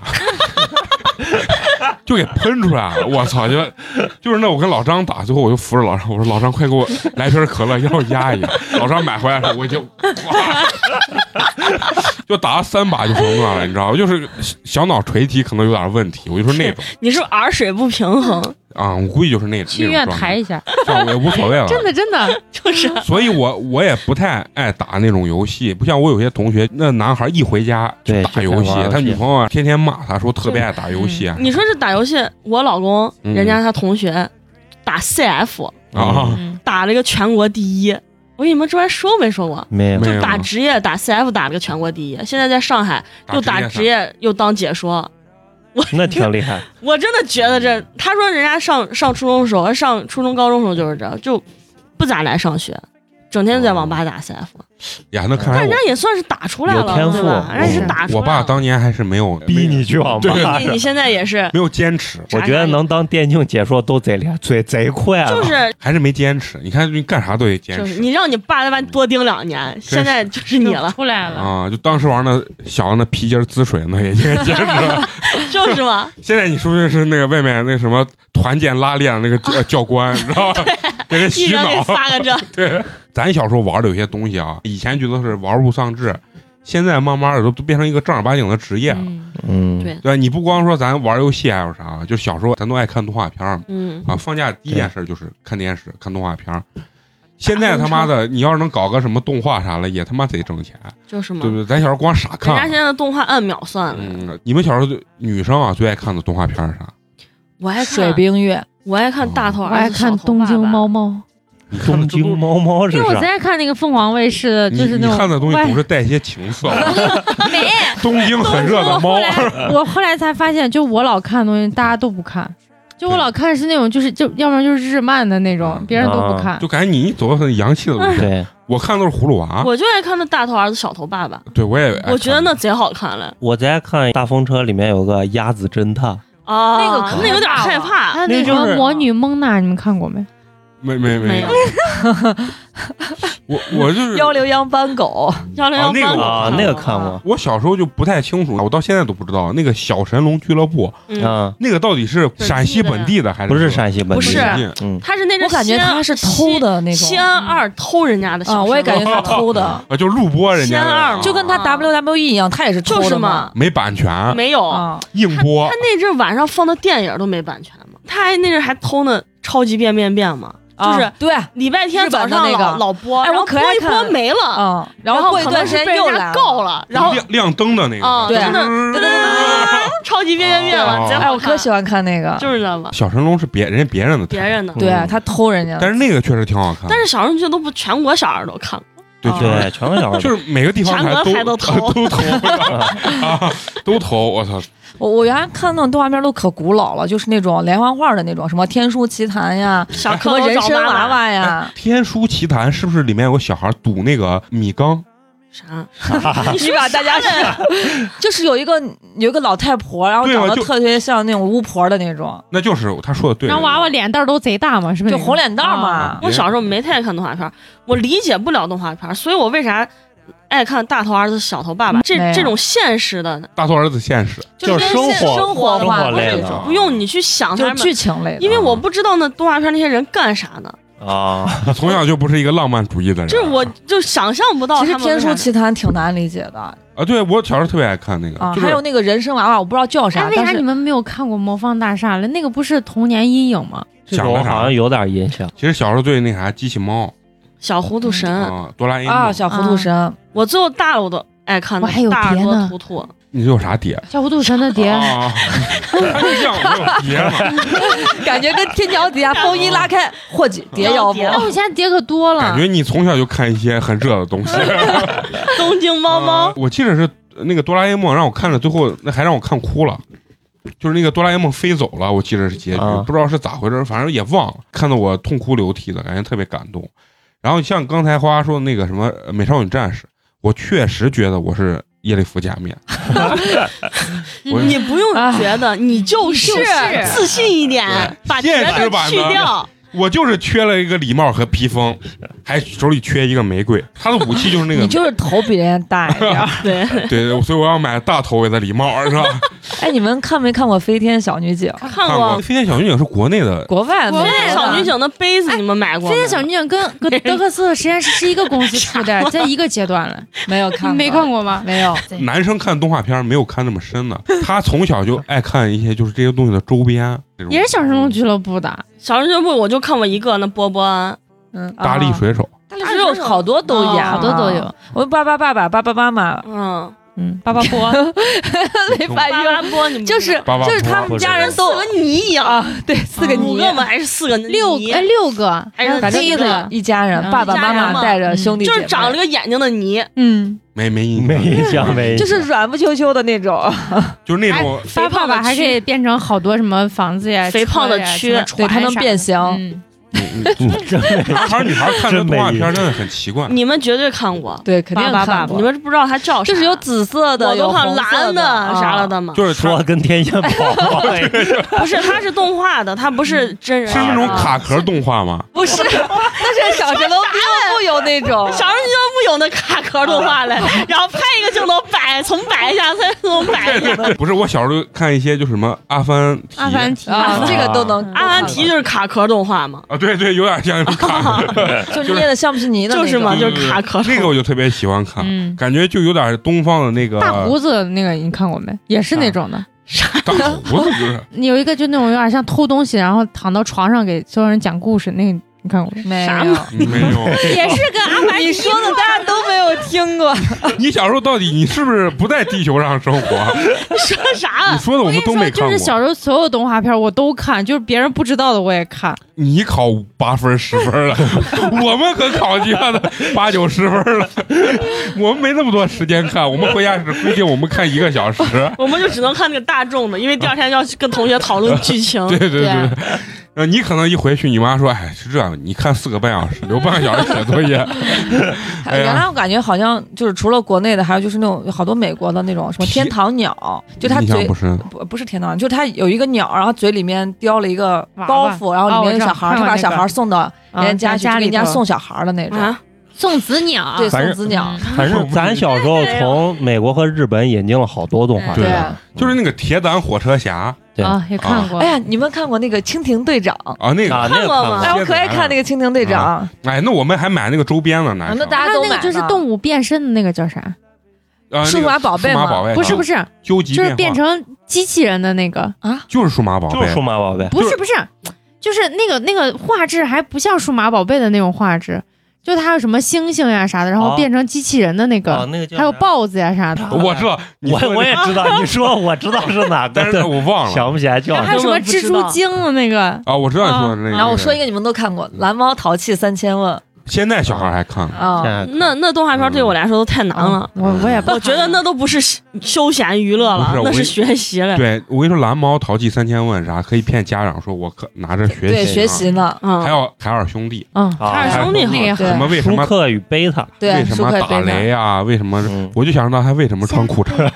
就给喷出来了，我操！就是那我跟老张打，最后我就扶着老张，我说老张快给我来瓶可乐，让我压一压。老张买回来的时候，我就就打了3把就成那了，你知道吗？就是小脑垂体可能有点问题，我就说那种。 你是耳水不平衡啊？我估计就是那种。 去医院抬一下， 我也无所谓了。 真的就是。 所以我也不太爱打那种游戏，不像我有些同学，那男孩一回家就打游戏，他女朋友天天骂他说特别爱打游戏。 你说是打游戏，我老公人家他同学打 CF 打了一个全国第1。我跟你们之前说没说过？ 没有。 就打职业打 CF 打了个全国第1，现在在上海又打职业又当解说。 那挺厉害。 我真的觉得他说人家上初中的时候，上初中高中的时候就是这，就不咋来上学， 整天在网吧打 CF。 呀，那看来但人家也算是打出来了， 有天赋， 人家是打出来了。 我爸当年还是没有逼你去网吧， 你现在也是没有坚持。 我觉得能当电竞解说都贼厉害，贼快了， 就是还是没坚持。你看你干啥都得坚持。 就是你让你爸再把你多盯2年，现在就是你了， 出来了啊！就当时玩那小的那皮筋滋水那也应该坚持了， 就是嘛。 现在你说的是那个外面那什么团建拉练那个教官，知道吧？给人洗脑， 撒个这。 对，咱小时候玩的有些东西啊，以前觉得是玩物丧志，现在慢慢的都变成一个正儿八经的职业了。对，你不光说咱玩游戏还有啥，就小时候咱都爱看动画片嘛。放假第一件事就是看电视看动画片。现在他妈的，你要是能搞个什么动画啥的，也他妈贼挣钱。 就是嘛， 对不对？咱小时候光傻看。 人家现在的动画按秒算了。 你们小时候女生啊最爱看的动画片是啥？ 我爱看水冰月， 我爱看大头我爱看东京猫猫。 东京猫猫是啥？ 因为我在看那个凤凰卫视的，就是那种你看的东西总是带一些情色。没，东京很热的猫。 我后来才发现，就我老看的东西，大家都不看。就我老看是那种，就要不然就是日漫的那种，别人都不看。 就感觉你走的很洋气的东西。 对， 我看都是葫芦娃。 我就爱看那大头儿子小头爸爸。 对，我也。 我觉得那贼好看了。 我在看大风车里面有个鸭子侦探。 啊，那有点害怕。 还有那什么魔女蒙娜，你们看过没？ 没有。我就是 1羚羊斑狗 ，1羚羊斑狗那个看过。 我小时候就不太清楚，我到现在都不知道那个小神龙俱乐部，那个到底是陕西本地的还是不是陕西本地？ 不是，他是那种我感觉他是偷的那种， 西安2偷人家的小， 我也感觉他偷的， 就录播人家的， 就跟他 WWE 一样，他也是偷的嘛， 没版权， 没有硬播。 他那阵晚上放的电影都没版权嘛，他还那阵还偷那超级变嘛。就是对， 礼拜天早上老播， 哎，我可爱看， 播没了， 然后过一段时间又来告了，然后亮灯的那个， 对，超级变了， 哎，我可喜欢看那个， 就是那个小神龙是别人的， 对他偷人家的， 但是那个确实挺好看， 但是小时候都不全国小孩都看过， 对， 全国小孩就是每个地方都偷， 都偷，我操！ 我原来看那种动画片都可古老了，就是那种连环画的那种，什么《天书奇谭》呀，什么人参娃娃呀。 天书奇谭是不是里面有个小孩赌那个米缸？ 啥？ 你把大家就是有一个老太婆，然后长得特别像那种巫婆的那种。 那就是他说的对。 然后娃娃脸蛋都贼大嘛，是不是？ 就红脸蛋嘛。 我小时候没太爱看动画片，我理解不了动画片，所以我为啥？爱看大头儿子小头爸爸这种现实的大头儿子现实就是生活化类的， 不用你去想就剧情类的， 因为我不知道那动画片那些人干啥呢啊， 从小就不是一个浪漫主义的人， 就是我就想象不到。 其实《天书奇谭》挺难理解的啊， 对我小时候特别爱看那个还有那个人参娃娃，我不知道叫啥。 为啥你们没有看过《魔方大厦》了？那个不是童年阴影吗？ 这个我好像有点印象。 其实小时候对那啥机器猫。 小糊涂神哆啦 A 梦小糊涂神， 我最后大了我都爱看的。 我还有大碟呢， 图图。 你有啥碟？ 小糊涂神的碟。 这样我有碟吗？ 感觉跟天桥底下风一拉开，嚯几碟要不？ 我以前碟可多了。 感觉你从小就看一些很热的东西。 东京猫猫， 我记得是那个哆啦 A 梦，让我看了，最后那还让我看哭了。就是那个哆啦 A 梦飞走了，我记得是结局，不知道是咋回事，反正也忘了。看得我痛哭流涕的，感觉特别感动。然后像刚才花花说的那个什么美少女战士，我确实觉得我是耶利夫假面。 你不用觉得，你就是自信一点，把觉得去掉。 我就是缺了一个礼帽和披风，还手里缺一个玫瑰。他的武器就是那个， 你就是头比人家大一点。 对， 所以我要买大头围的礼帽，是吧？ 哎，你们看没看过《飞天小女警》？ 看过，《 飞天小女警》是国内的， 国外的。 飞天小女警的杯子你们买过吗？ 飞天小女警跟德克斯特实验室是一个公司出的，在一个阶段了。 没有看， 没看过吗？ 没有。 男生看动画片没有看那么深的，他从小就爱看一些就是这些东西的周边。 也是小神龙俱乐部的， 小神龙俱乐部我就看过一个，那波波安， 大力水手， 大力水手好多都演， 好多都有。 我爸爸爸爸爸爸妈妈， 巴巴波， 没反应，就是他们家人都和你一样， 对，4个你，5 个吗？还是4个？ 6个， 反正就是一家人，爸爸妈妈带着兄弟姐妹， 就是长了个眼睛的你， 没印象， 就是软不秋秋的那种， 就是那种肥胖吧，还可以变成好多什么房子呀， 肥胖的蛆， 对，它能变形。 男孩女孩看这动画片真的很奇怪。 你们绝对看过， 对，肯定看过。 你们不知道它叫啥， 就是有紫色的，有红蓝的啥了的嘛。 就是说跟天线宝宝， 不是，它是动画的，它不是真人。 是那种卡壳动画吗？ 不是，那是小神龙俱乐部有那种， 小神龙俱乐部有那卡壳动画嘞，然后拍一个镜头摆，从摆一下，从摆一下。 不是，我小时候看一些就什么阿凡提这个都能。 阿凡提就是卡壳动画嘛。 啊，对对，有点像卡壳， 就是捏的橡皮泥的， 就是嘛，就是卡壳。 那个我就特别喜欢看，感觉就有点东方的那个大胡子那个，你看过没？也是那种的。 大胡子就是有一个就那种有点像偷东西，然后躺到床上给所有人讲故事那个。你看过没有？ 没有， 也是跟阿凡提。 你说的大家都没有听过。 你小时候到底你是不是不在地球上生活？ 你说啥？ 你说的我们都没看过。 就是小时候所有动画片我都看，就是别人不知道的我也看。 你考8分10分了，我们可考级了8、9、10分了。我们没那么多时间看，我们回家是规定我们看1个小时。 我们就只能看那个大众的，因为第二天要跟同学讨论剧情。 对对对。你可能一回去，你妈说：“哎，是这样，你看4个半小时，留半个小时写作业。” 原来我感觉好像就是除了国内的，还有就是那种好多美国的那种什么天堂鸟，就它嘴不是天堂，就是它有一个鸟，然后嘴里面叼了一个包袱，然后里面有小孩，他把小孩送到人家家去，人家送小孩的那种。 送子鸟， 对，送子鸟。 反正咱小时候从美国和日本引进了好多动画， 对，就是那个铁胆火车侠。 啊，也看过。 哎呀，你们看过那个蜻蜓队长啊？那个看过吗？ 哎，我可爱看那个蜻蜓队长。 哎，那我们还买那个周边呢， 那大家都买。 就是动物变身的那个叫啥？ 数码宝贝吗？ 不是，就是变成机器人的那个啊， 就是数码宝贝， 就是数码宝贝。 不是，就是那个画质还不像数码宝贝的那种画质。就它有什么星星呀啥的，然后变成机器人的那个，还有豹子呀啥的。 我知道， 我也知道，你说我知道是哪个， 但是我忘了， 想不起来叫。 还有什么蜘蛛精的那个啊？我知道你说的那个。 然后我说一个你们都看过，《蓝猫淘气3000问》。 现在小孩还看啊？ 那动画片对我来说都太难了， 我也不， 我觉得那都不是休闲娱乐了，那是学习了。 对，我跟你说，蓝猫淘气3000问啥可以骗家长说，我可拿着学习呢。 还有海尔兄弟， 海尔兄弟好， 什么为什么舒克与贝塔， 为什么打雷啊？为什么？我就想知道他为什么穿裤衩。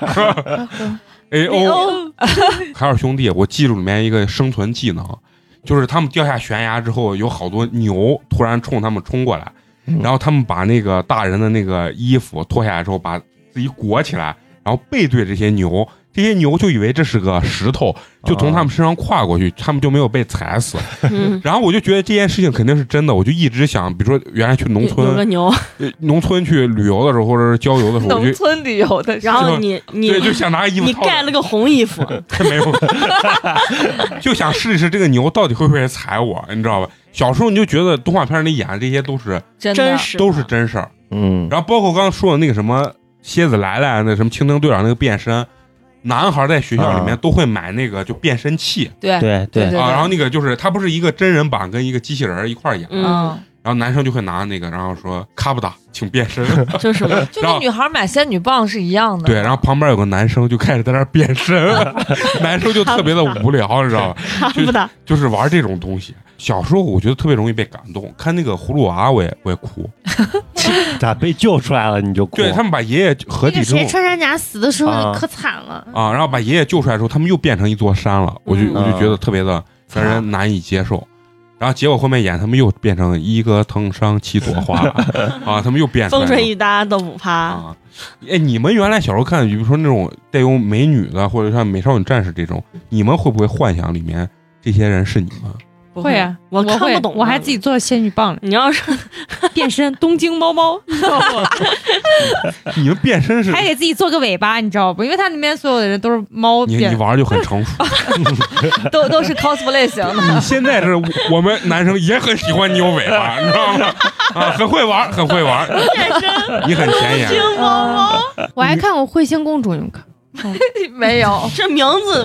海尔兄弟，我记住里面一个生存技能。就是他们掉下悬崖之后，有好多牛突然冲他们冲过来，然后他们把那个大人的那个衣服脱下来之后，把自己裹起来，然后背对这些牛，这些牛就以为这是个石头，就从他们身上跨过去，他们就没有被踩死。然后我就觉得这件事情肯定是真的，我就一直想，比如说原来去农村， 有个牛， 农村去旅游的时候，或者是郊游的时候， 农村旅游的时候， 然后你对就想拿衣服， 你盖了个红衣服， 没有，就想试一试这个牛到底会不会踩我，你知道吧？小时候你就觉得动画片里演的这些都是真实， 都是真事儿。然后包括刚刚说的那个什么蝎子来了，那什么蜻蜓队长那个变身。男孩在学校里面都会买那个就变身器， 对啊，然后那个就是它不是一个真人版跟一个机器人一块演，然后男生就会拿那个，然后说卡布达，请变身， 就是就跟女孩买仙女棒是一样的。 对，然后旁边有个男生就开始在那变身，男生就特别的无聊，你知道吧？就是玩这种东西。小时候我觉得特别容易被感动，看那个葫芦娃我也哭， 咋被救出来了你就哭？ 对他们把爷爷合体之后， 谁穿山甲死的时候可惨了啊！然后把爷爷救出来之后，他们又变成一座山了，我就觉得特别的让人难以接受。然后结果后面演他们又变成一个藤上7朵花啊，他们又变成风吹雨打都不怕啊！哎，你们原来小时候看，比如说那种带有美女的，或者像美少女战士这种，你们会不会幻想里面这些人是你们？ 会啊，我看不懂，我还自己做仙女棒。 你要是变身东京猫猫，你知道不？ 你们变身是还给自己做个尾巴，你知道不？因为它里面所有的人都是猫变。 你玩就很成熟， 都是 cosplay 型的。 你现在是我们男生也很喜欢你有尾巴，你知道吗？啊，很会玩，很会玩。 变身， 你很前沿。 猫猫， 我还看过彗星公主，你们看？ 没有， 这名字。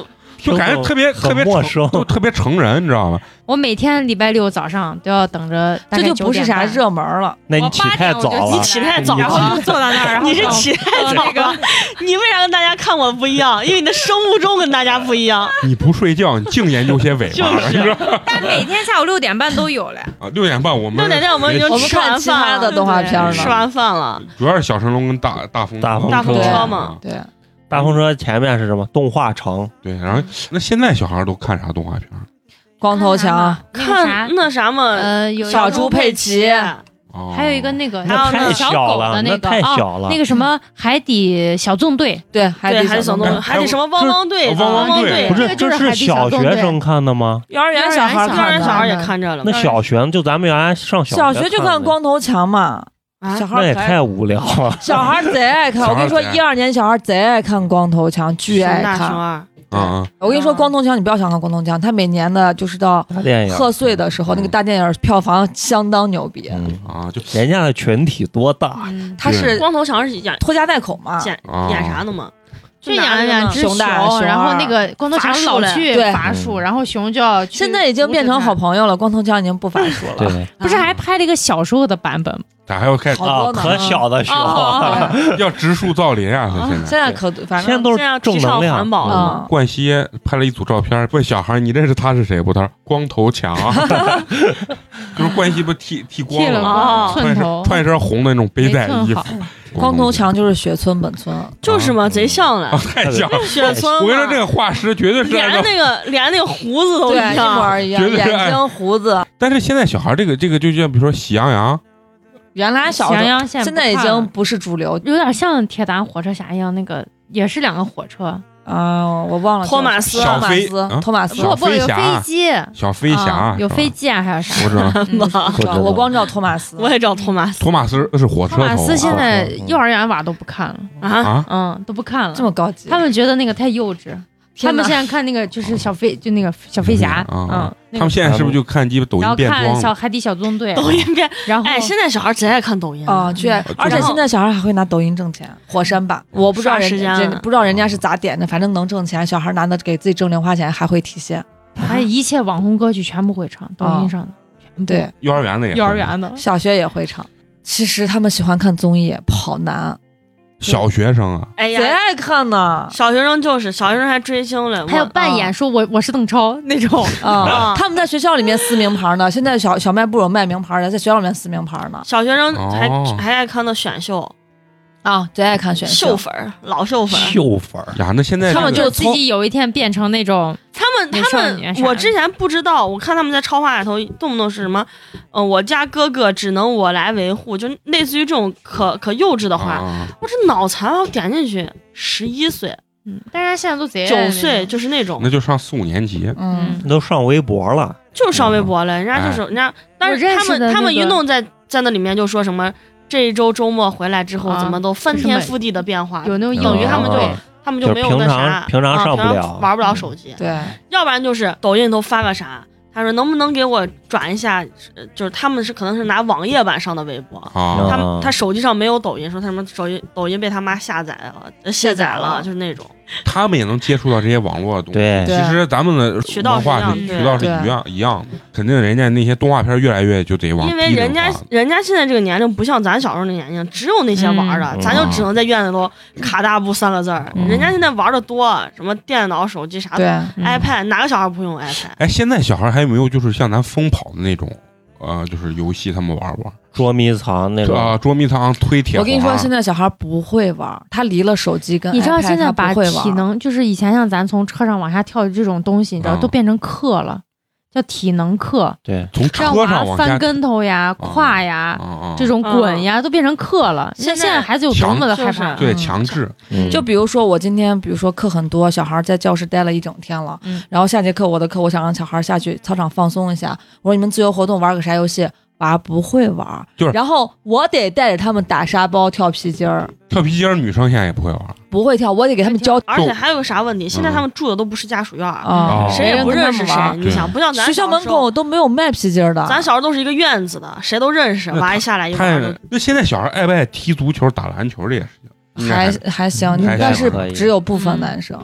就感觉特别陌生， 都特别成人，你知道吗？ 我每天礼拜六早上都要等着， 这就不是啥热门了。 那你起太早了， 你起太早， 然后就坐在那儿， 你是起太早了。你为啥跟大家看我不一样？因为你的生物钟跟大家不一样。 你不睡觉，你净研究些尾巴，你知道吗？ 但每天下午6点半都有了。 啊，6点半我们我们已经吃完饭的动画片了， 吃完饭了。 主要是小神龙跟大风车嘛， 对。 大风车前面是什么？动画城。 对，然后那现在小孩都看啥动画片？ 光头强， 看那啥嘛， 有小猪佩奇， 还有一个那个太小狗的那个， 太小了。 那个什么海底小纵队， 对， 海底小纵队，海底什么汪汪队， 汪汪队， 不是，这是小学生看的吗？ 幼儿园小孩也看这了。 那小学就咱们原来上小学就看光头强嘛。小孩那也太无聊了。 小孩贼爱看，我跟你说，12年小孩贼爱看光头强，巨爱看。我跟你说，光头强你不要想看光头强，他每年的就是到贺岁的时候，那个大电影票房相当牛逼就人家的群体多大？ 他是光头强是演拖家带口嘛， 演啥的嘛？ 就演只熊，然后那个光头强老去伐树，然后熊就要去。 现在已经变成好朋友了，光头强已经不伐树了。 对， 不是还拍了一个小时候的版本？ 咋还要开可小的熊要植树造林啊！ 现在可反正现在都是正能量环保了。 冠希拍了一组照片，问小孩：“你认识他是谁不？”他说：“光头强。”就是冠希不剃光了，穿一身红的那种背带衣服。 光头强就是雪村本村， 就是嘛，贼像了， 太像了。 雪村， 我跟你说，这个画师绝对是连那个胡子都一样， 一模一样，眼睛胡子。 但是现在小孩这个就像比如说喜羊羊， 原来小喜羊羊现在已经不是主流， 有点像铁胆火车侠一样，那个也是2个火车。 我忘了。 托马斯， 小飞， 托马斯， 不有飞机， 小飞侠， 有飞机啊，还有啥？ 我知道， 我光知道托马斯， 我也知道托马斯。 托马斯是火车头。 托马斯现在幼儿园娃都不看了啊， 都不看了， 这么高级， 他们觉得那个太幼稚。他们现在看那个就是就那个小飞侠， 他们现在是不是就看抖音变装？ 然后看海底小纵队， 抖音变。 然后现在小孩贼爱看抖音啊，而且现在小孩还会拿抖音挣钱。火山吧，我不知道人家是咋点的，反正能挣钱。小孩拿的给自己挣零花钱，还会提现。 还一切网红歌曲全部会唱，抖音上的。 对， 幼儿园的也， 幼儿园的， 小学也会唱。其实他们喜欢看综艺，跑男。 小学生啊， 哎呀， 贼爱看呢。 小学生还追星了， 还有扮演说我是邓超那种啊。他们在学校里面撕名牌呢。现在小卖部有卖名牌的，在学校里面撕名牌呢。 小学生还爱看的选秀啊，贼爱看选秀。 秀粉老秀粉呀。那现在他们就自己有一天变成那种他们，我之前不知道，我看他们在超话里头动不动是什么，我家哥哥只能我来维护，就类似于这种可幼稚的话，我这脑残了，我点进去11岁， 但是现在都贼 9岁，就是那种， 那就上4、5年级， 都上微博了， 就是上微博了，人家就是人家，但是他们一弄在那里面就说什么这一周末回来之后怎么都翻天覆地的变化， 有那种等于他们就没有那啥， 平常上不了， 玩不了手机， 对， 要不然就是抖音都发个啥。他说能不能给我转一下，就是他们可能是拿网页版上的微博，他手机上没有抖音，说他什么抖音被他妈卸载了，就是那种。 他们也能接触到这些网络的东西。 对， 其实咱们的渠道是一样的，肯定人家那些动画片越来越就得往。 因为人家现在这个年龄不像咱小时候那年龄，只有那些玩的，咱就只能在院子里卡大布3个字儿。人家现在玩的多，什么电脑、手机啥的，iPad，哪个小孩不用 iPad？ 哎，现在小孩还有没有就是像咱疯跑的那种？就是游戏他们玩捉迷藏那种捉迷藏推铁。 我跟你说，现在小孩不会玩，他离了手机跟 iPad， 你知道现在把体能，就是以前像咱从车上往下跳的这种东西，你知道都变成课了，叫体能课。 对， 从车上往下翻跟头呀、跨呀、这种滚呀，都变成课了。现在孩子有多么的害怕？ 对，强制。 就比如说我今天，课很多，小孩在教室待了1整天了，然后下节课我想让小孩下去操场放松一下，我说你们自由活动玩个啥游戏？娃不会玩，然后我得带着他们打沙包、跳皮筋儿。 跳皮筋儿，女生现在也不会玩， 不会跳，我得给他们教。 而且还有个啥问题？现在他们住的都不是家属院谁也不认识谁。你想，不像咱学校门口都没有卖皮筋的， 咱小时候都是一个院子的，谁都认识。娃一下来一玩。 那现在小孩爱不爱踢足球、打篮球这些事情？ 还行，但是只有部分男生。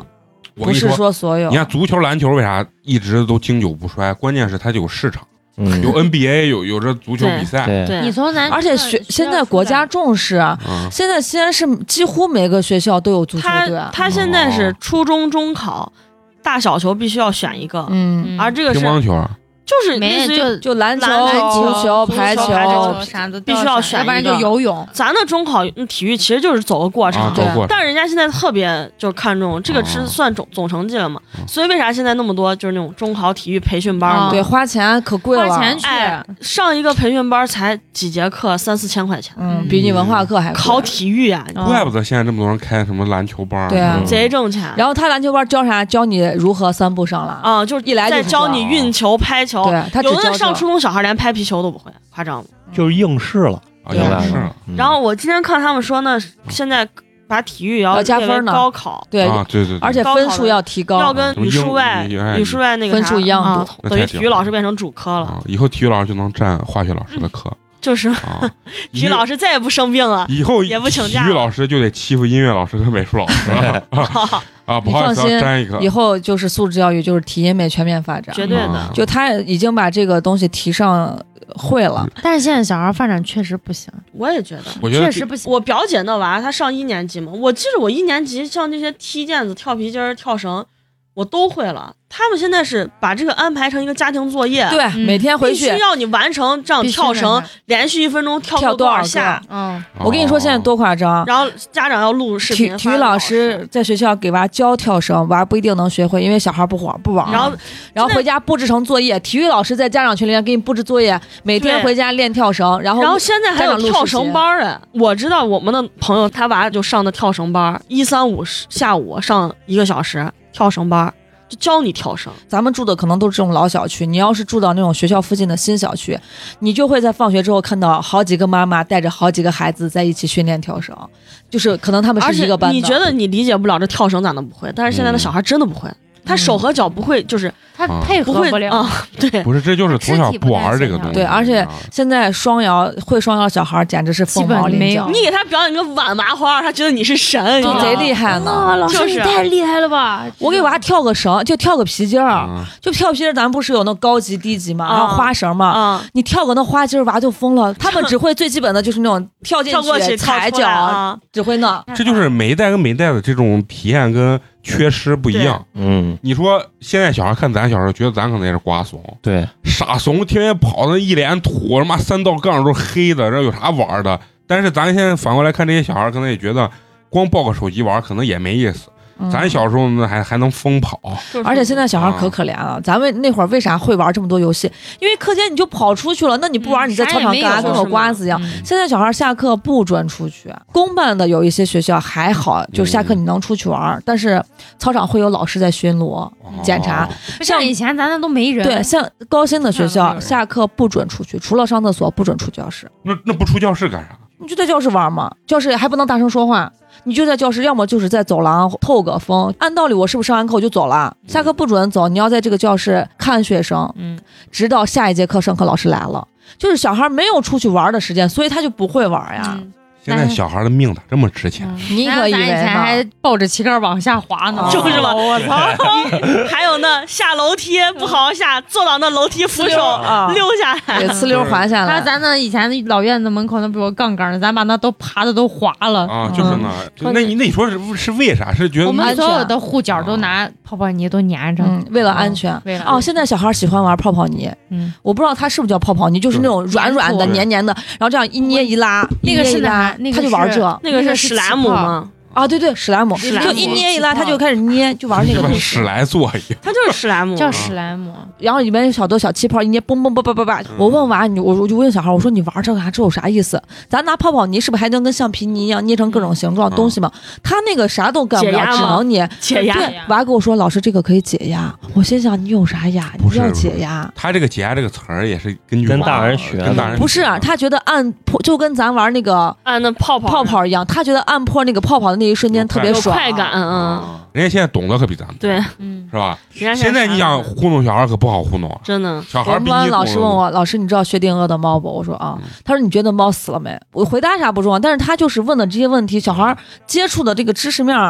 不是说所有。 你看足球、篮球为啥一直都经久不衰？关键是它就有市场。有 NBA 有这足球比赛， 对， 你从而且现在国家重视，现在西安市几乎每个学校都有足球队。 他现在是初中中考，大小球必须要选一个，而这个是乒乓球。 就是就篮球、 足球、排球啥的必须要选一个， 要不然就游泳。 咱的中考体育其实就是走个过程，但是人家现在特别就看重这个是算总成绩了嘛，所以为啥现在那么多就是那种中考体育培训班嘛？ 对，花钱可贵了， 花钱去上一个培训班才几节课，3-4千块钱， 比你文化课还贵。 考体育啊， 怪不得现在这么多人开什么篮球班， 对啊， 贼挣钱。 然后他篮球班教啥？教你如何3步上篮啊，就是一来再教你运球、拍球。 对，他有的上初中小孩连拍皮球都不会，夸张吗？ 就是应试了， 应试了。 然后我今天看他们说呢，现在把体育要加分呢， 高考， 对对， 而且分数要提高， 要跟语数外那个分数一样多，等于体育老师变成主科了。 以后体育老师就能占化学老师的课。 就是体育老师再也不生病了， 以后也不请假， 体育老师就得欺负音乐老师和美术老师啊！不好意思，要沾一个。 以后就是素质教育，就是体音美全面发展， 绝对的。 就他已经把这个东西提上会了， 但是现在小孩发展确实不行。 我也觉得， 确实不行。 我表姐那娃她上1年级嘛，我记得我1年级像这些踢毽子、跳皮筋、跳绳，我都会了。他们现在是把这个安排成一个家庭作业， 对，每天回去必须要你完成这样跳绳，连续1分钟跳多少下。 我跟你说现在多夸张。 然后家长要录视频。 体育老师在学校给娃教跳绳，娃不一定能学会，因为小孩不玩。然后回家布置成作业，体育老师在家长群里面给你布置作业，每天回家练跳绳。然后现在还有跳绳班哎，我知道我们的朋友他娃就上的跳绳班，1、3、5下午上1个小时跳绳班。就教你跳绳。 咱们住的可能都是这种老小区，你要是住到那种学校附近的新小区，你就会在放学之后看到好几个妈妈带着好几个孩子在一起训练跳绳，就是可能他们是一个班的。 你觉得你理解不了这跳绳咋能不会？但是现在的小孩真的不会。他手和脚不会，就是他配合不了。 对， 不是，这就是从小不玩这个东西。 对，而且现在会双摇的小孩简直是凤毛麟角。 你给他表演个碗麻花，他觉得你是神， 就贼厉害呢。 老师，你太厉害了吧！ 我给娃跳个绳，就跳个皮筋儿，就跳皮筋儿，咱不是有那高级、低级嘛，还有花绳嘛。你跳个那花筋儿，娃就疯了。他们只会最基本的就是那种跳进去、踩脚，只会那。 这就是每一代跟每一代的这种体验跟缺失不一样。你说现在小孩看咱小时候，觉得咱可能也是瓜怂， 对， 傻怂，天天跑的一脸土，他妈3道杠都是黑的，这有啥玩的？但是咱现在反过来看这些小孩，可能也觉得光抱个手机玩可能也没意思。咱小时候呢还能疯跑， 而且现在小孩可怜了。咱们那会儿为啥会玩这么多游戏？因为课间你就跑出去了，那你不玩你在操场干啥跟口瓜子一样。现在小孩下课不准出去，公办的有一些学校还好，就是下课你能出去玩，但是操场会有老师在巡逻检查。 像以前咱那都没人。 对，像高新的学校下课不准出去，除了上厕所不准出教室。 那不出教室干啥？ 你就在教室玩嘛，教室还不能大声说话，你就在教室，要么就是在走廊透个风。按道理我是不是上完课我就走了？下课不准走，你要在这个教室看学生，直到下一节课上课老师来了。就是小孩没有出去玩的时间，所以他就不会玩呀。 现在小孩的命咋这么值钱？ 你可以为呢？ 以前还抱着旗杆往下滑呢， 就是吧？我操！还有那下楼梯不好好下，坐到那楼梯扶手溜下来， 呲溜滑下来。 咱那以前老院子门口那不有杠杆呢，咱把那都爬的都滑了啊！就是那，那你说是为啥？是觉得我们所有的护脚都拿泡泡泥都粘着， 为了安全。现在小孩喜欢玩泡泡泥，我不知道它是不是叫泡泡泥，就是那种软软的、黏黏的，然后这样一捏一拉， 那个是哪？ 他就玩这， 那个是史莱姆吗？ 啊，对，史莱姆，就一捏一拉，他就开始捏，就玩那个东西。 史莱座一样， 他就是史莱姆， 叫史莱姆。 然后里面有小多小气泡，一捏，嘣嘣嘣嘣嘣。我问娃，我就问小孩，我说你玩这个这有啥意思？咱拿泡泡泥是不是还能跟橡皮泥一样捏成各种形状东西嘛？他那个啥都干不了，只能捏解压。 对，娃跟我说，老师这个可以解压。我心想，你有啥压？你要解压。 他这个解压这个词儿也是根据跟大人学的， 不是他觉得按破就跟咱玩那个按那泡泡一样，他觉得按破那个泡泡的那一瞬间特别爽， 快感。 人家现在懂得可比咱们对， 是吧？现在你想糊弄小孩可不好糊弄， 真的。 小孩比你老师问我，老师你知道薛定谔的猫不？我说啊，他说你觉得猫死了没？我回答啥不重要，但是他就是问的这些问题，小孩接触的这个知识面。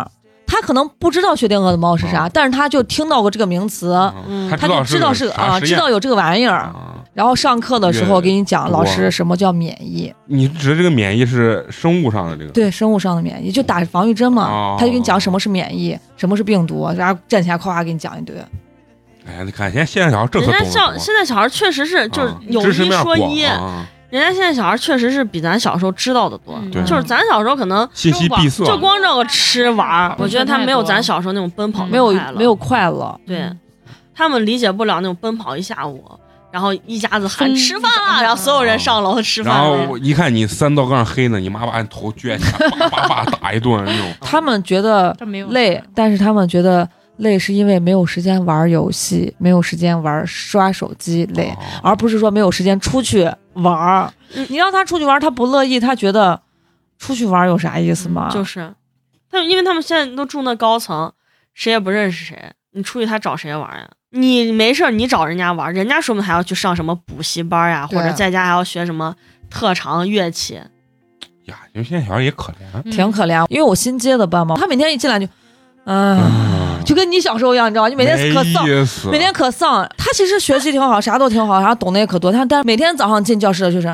他可能不知道薛定谔的猫是啥，但是他就听到过这个名词，他就知道是知道有这个玩意儿。然后上课的时候给你讲，老师什么叫免疫？ 你指这个免疫是生物上的这个？ 对，生物上的免疫，就打防御针嘛。他就给你讲什么是免疫，什么是病毒，然后站起来夸夸给你讲一堆。 哎，你看现在小孩这可懂了。 现在小孩确实是就是有一说一。人家现在小孩确实是比咱小时候知道的多，就是咱小时候可能信息闭塞， 就光这个吃玩，我觉得他没有咱小时候那种奔跑， 没有快乐。 对，他们理解不了那种奔跑一下午，然后一家子喊吃饭了，然后所有人上楼吃饭。 然后一看你3道杠黑呢，你妈把你头撅起来，叭叭叭打一顿那种。 他们觉得累，但是他们觉得累是因为没有时间玩游戏，没有时间刷手机累，而不是说没有时间出去玩。你让他出去玩他不乐意，他觉得出去玩有啥意思吗？ 就是因为他们现在都住那高层，谁也不认识谁，你出去他找谁玩呀？你没事你找人家玩，人家说不定还要去上什么补习班呀，或者在家还要学什么特长乐器呀。因为现在小孩也可怜， 挺可怜。因为我新接的班嘛，他每天一进来就就跟你小时候一样，你知道吗？就每天可丧，每天可丧。他其实学习挺好，啥都挺好，然后懂得也可多。但是每天早上进教室的就是，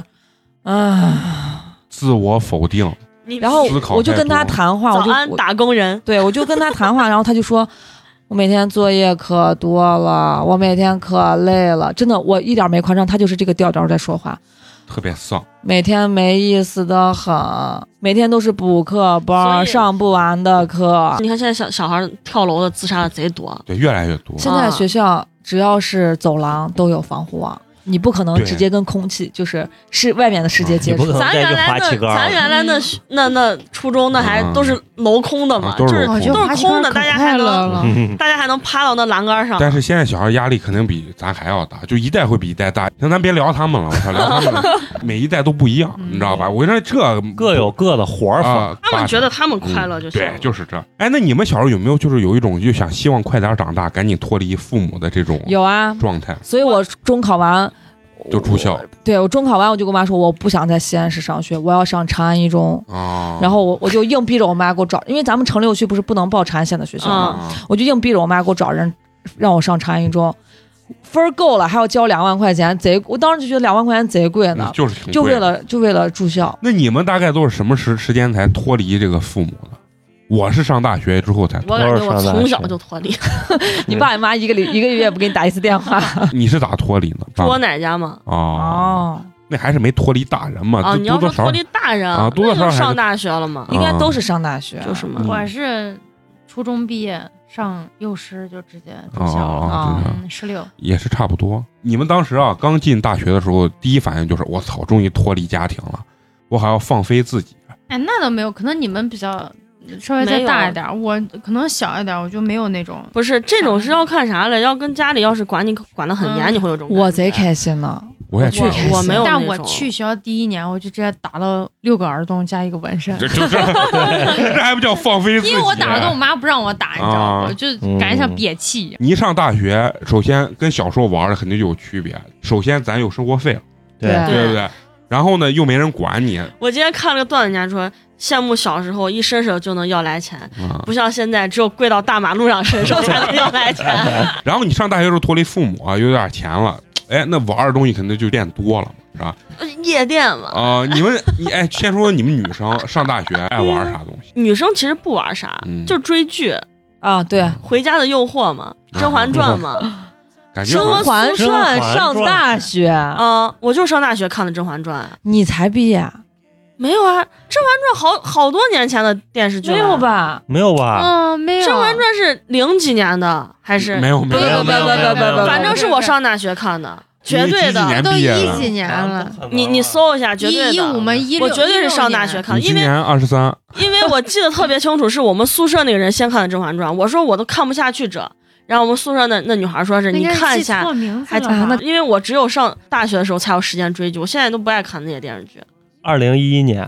自我否定。 然后我就跟他谈话， 早安打工人。 对，我就跟他谈话，然后他就说，我每天作业可多了，我每天可累了，真的，我一点没夸张，他就是这个调调在说话。 特别丧， 每天没意思的很，每天都是补课班，上不完的课。 你看现在小孩跳楼的、自杀的贼多， 对，越来越多。 现在学校只要是走廊都有防护网，你不可能直接跟空气就是外面的世界接触。 咱原来那初中那还都是镂空的嘛，就是都是空的，大家还能趴到那栏杆上。 但是现在小孩压力肯定比咱还要大，就一代会比一代大。行，咱别聊他们了，我操，聊他们每一代都不一样，你知道吧？我跟你说，这各有各的活法。 他们觉得他们快乐就行。 对，就是这。哎，那你们小时候有没有就是有一种就想希望快点长大，赶紧脱离父母的这种状态？ 所以我中考完就住校。 对，我中考完我就跟我妈说，我不想在西安市上学，我要上长安一中。然后我就硬逼着我妈给我找，因为咱们城6区不是不能报长安县的学校吗？我就硬逼着我妈给我找人让我上长安一中。分够了还要交2万块钱，我当时就觉得2万块钱贼贵呢，就为了住校。 那你们大概都是什么时间才脱离这个父母的？我是上大学之后才脱离。 我感觉我从小就脱离。 你爸你妈一个月也不给你打一次电话。 你是咋脱离呢？ 住我奶家吗？ 那还是没脱离大人嘛。 你要说脱离大人啊，多少上大学了吗？ 应该都是上大学， 就是嘛。 我是初中毕业。上幼师就直接住校了，16 也是差不多。你们当时刚进大学的时候，第一反应就是我操，终于脱离家庭了，我还要放飞自己。 哎，那倒没有，可能你们比较稍微再大一点，我可能小一点，我就没有那种。 不是这种是要看啥了？要跟家里要是管你管得很严，你会有这种。 我贼开心呢。 我也去， 我没有， 但我去学校第1年，我就直接打了6个耳洞加1个纹身， 这还不叫放飞自己？ 因为我打耳洞，我妈不让我打，你知道吗？就感觉像憋气。 你一上大学，首先跟小时候玩的肯定就有区别。首先，咱有生活费了， 对不对？然后呢，又没人管你。 我今天看了个段子，人家说羡慕小时候一伸手就能要来钱，不像现在只有跪到大马路上伸手才能要来钱。 然后你上大学的时候脱离父母有点钱了。哎，那玩的东西肯定就变多了，是吧？ 夜店嘛。 先说你们女生上大学爱玩啥东西？ 女生其实不玩啥，就追剧啊，对，《 回家的诱惑》嘛，《甄嬛传》嘛。 甄嬛传上大学我就上大学看的《甄嬛传》。 你才毕业？ 没有啊，《甄嬛传》好多年前的电视剧。 没有吧？ 没有吧？ 没有。 《甄嬛传》是00几年的还是？ 没有。 反正是我上大学看的，绝对的。 都10几年了。 你搜一下，绝对的。 15嘛16， 我绝对是上大学看的。 今年23。 因为我记得特别清楚，是我们宿舍那个人先看的《甄嬛传》，我说我都看不下去这。然后我们宿舍那女孩说是你看一下，还因为我只有上大学的时候才有时间追剧，我现在都不爱看那些电视剧。 2011年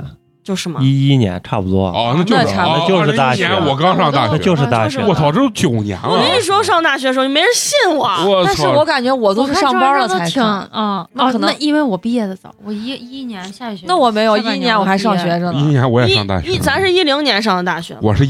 就是嘛 ，11年差不多。 哦，那就是大学，我刚上大学， 就是大学。 我操，这都9年了。 我跟你说，上大学的时候，没人信我。 但是我感觉我都是上班了才看。 那可能因为我毕业的早，我11年下学。 那我没有，11年我还上学着呢。 11年我也上大学。 咱是10年上的大学。 我是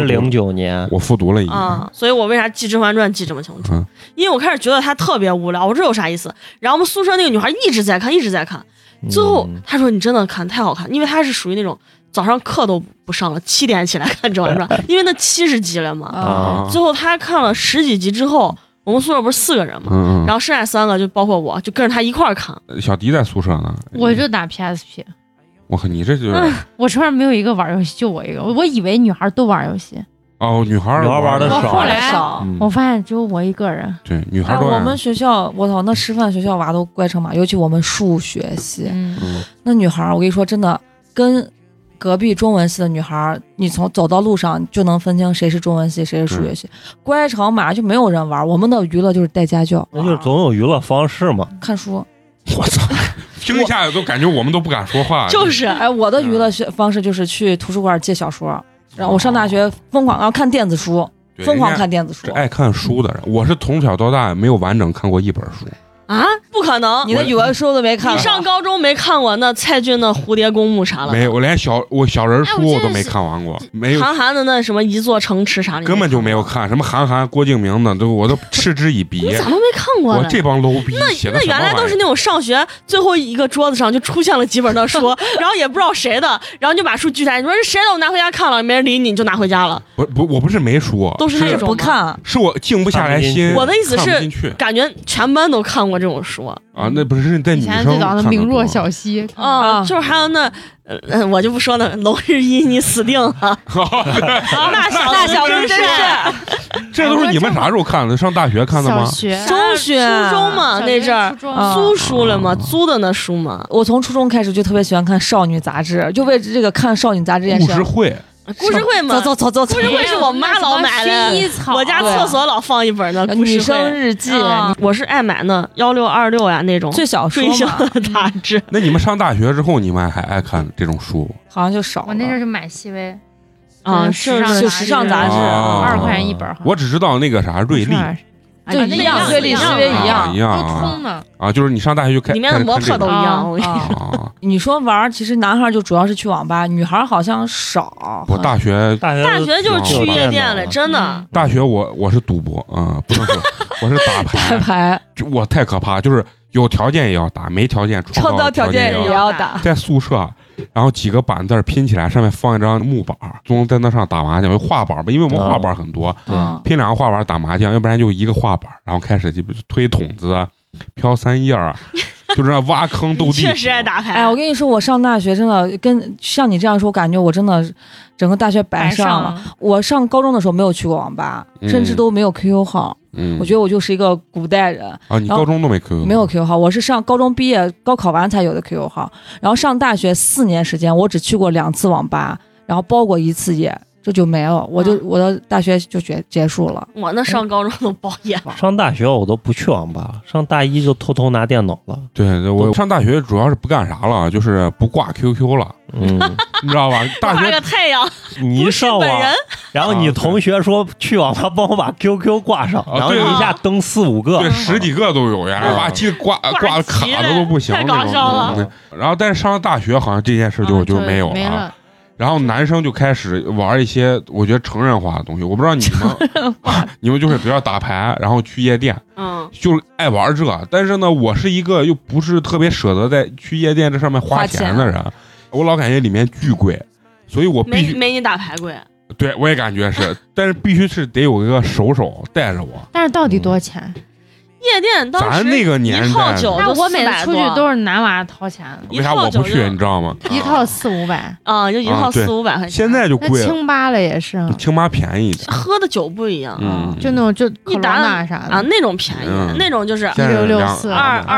09年， 我复读了1 年。所以我为啥记《甄嬛传》记这么清楚？因为我开始觉得它特别无聊，我这有啥意思？然后我们宿舍那个女孩一直在看，一直在看。最后她说：“你真的看太好看，因为她是属于那种早上课都不上了，7点起来看《甄嬛传》，因为那70集了嘛。最后她看了10几集之后，我们宿舍不是4个人嘛，然后剩下3个就包括我，就跟着她一块儿看。 小迪在宿舍呢， 我就打 PSP。 我靠，你这就我身边没有一个玩游戏，就我一个。我以为女孩都玩游戏。 哦，女孩玩的少， 后来我发现只有我一个人。 对，女孩我们学校，我操，那师范学校娃都乖成嘛，尤其我们数学系，那女孩，我跟你说，真的跟隔壁中文系的女孩，你从走到路上就能分清谁是中文系，谁是数学系，乖成嘛，就没有人玩。我们的娱乐就是带家教， 那就是总有娱乐方式嘛， 看书。 我操！听一下都感觉我们都不敢说话。 就是， 我的娱乐方式就是去图书馆借小说。然后我上大学疯狂要看电子书，疯狂看电子书。 爱看书的人，我是从小到大没有完整看过一本书。 啊，不可能！ 你的语文书都没看过， 你上高中没看过那蔡骏的《蝴蝶公墓》啥了？ 没有，我连小人书我都没看完过。没有韩寒的那什么一座城池啥的， 根本就没有看。什么韩寒、郭敬明的，我都嗤之以鼻。 你咋都没看过？ 我这帮 low 逼写的那原来都是那种上学最后一个桌子上就出现了几本的书，然后也不知道谁的，然后就把书举起来，你说是谁的？我拿回家看了，没人理你，你就拿回家了。 我不是没书， 都是那种不看， 是我静不下来心。 我的意思是，感觉全班都看过这种书。 啊，那不是在女生最早的名若小溪啊，就是还有那，我就不说了，龙日一你死定了，那小子真是， 这都是你们啥时候看的？上大学看的吗？ 小学、 中学、 初中嘛，那阵儿租书了嘛，租的那书嘛。 我从初中开始就特别喜欢看少女杂志，就为这个看少女杂志也是。 故事会。 故事会嘛， 走， 故事会是我妈老买的，我家厕所老放一本呢。 女生日记， 我是爱买那1626呀那种最小追星的杂志。 那你们上大学之后，你们还爱看这种书？ 好像就少了。 我那阵儿就买细微， 是时尚杂志 ，2块钱一本。 我只知道那个啥瑞丽。 就一样，瑞丽、思维一样， 都通的啊！就是你上大学就开， 里面的模特都一样。 你说玩，其实男孩就主要是去网吧，女孩好像少。 我大学就是去夜店了，真的。 大学我是赌博啊，不能说我是打牌， 我太可怕，就是有条件也要打，没条件创造条件也要打。 在宿舍。然后几个板凳拼起来，上面放一张木板，总在那上打麻将，有画板吧，因为我们画板很多，拼2个画板打麻将，要不然就1个画板，然后开始就推筒子、飘3叶啊，就这样挖坑斗地。 确实爱打牌。 哎，我跟你说，我上大学真的跟像你这样说，我感觉我真的整个大学白上了。我上高中的时候没有去过网吧，甚至都没有 QQ 号。我觉得我就是一个古代人啊！你高中都没 QQ 号？ 没有 QQ 号，我是上高中毕业、高考完才有的 QQ 号。然后上大学4年时间，我只去过2次网吧，然后包过1次夜，这就没了。我的大学就结束了。 我那上高中都包夜了。 上大学我都不去网吧，上大一就偷偷拿电脑了。 对，我上大学主要是不干啥了，就是不挂 QQ 了。你知道吧？大学挂个太阳， 你一上网，然后你同学说去网吧帮我把 QQ 挂上，然后一下登4、5个， 对，10几个都有呀，把这挂卡的都不行， 太搞笑了。 然后但是上了大学好像这件事就没有了。然后男生就开始玩一些我觉得成人化的东西，我不知道你们你们就是比较打牌，然后去夜店，就爱玩这。但是呢，我是一个又不是特别舍得在去夜店这上面花钱的人，我老感觉里面巨贵，所以我必须没你打牌贵。 对，我也感觉是，但是必须是得有一个手带着我。 但是到底多少钱？ 夜店当时咱那个年代， 那我每次出去都是男娃掏钱。 为啥我不去？你知道吗？ 一套400-500 啊，就一套400-500块钱。 现在就贵了。 清吧了也是， 清吧便宜一点， 喝的酒不一样， 就那种就一打啥的啊，那种便宜，那种就是 1664、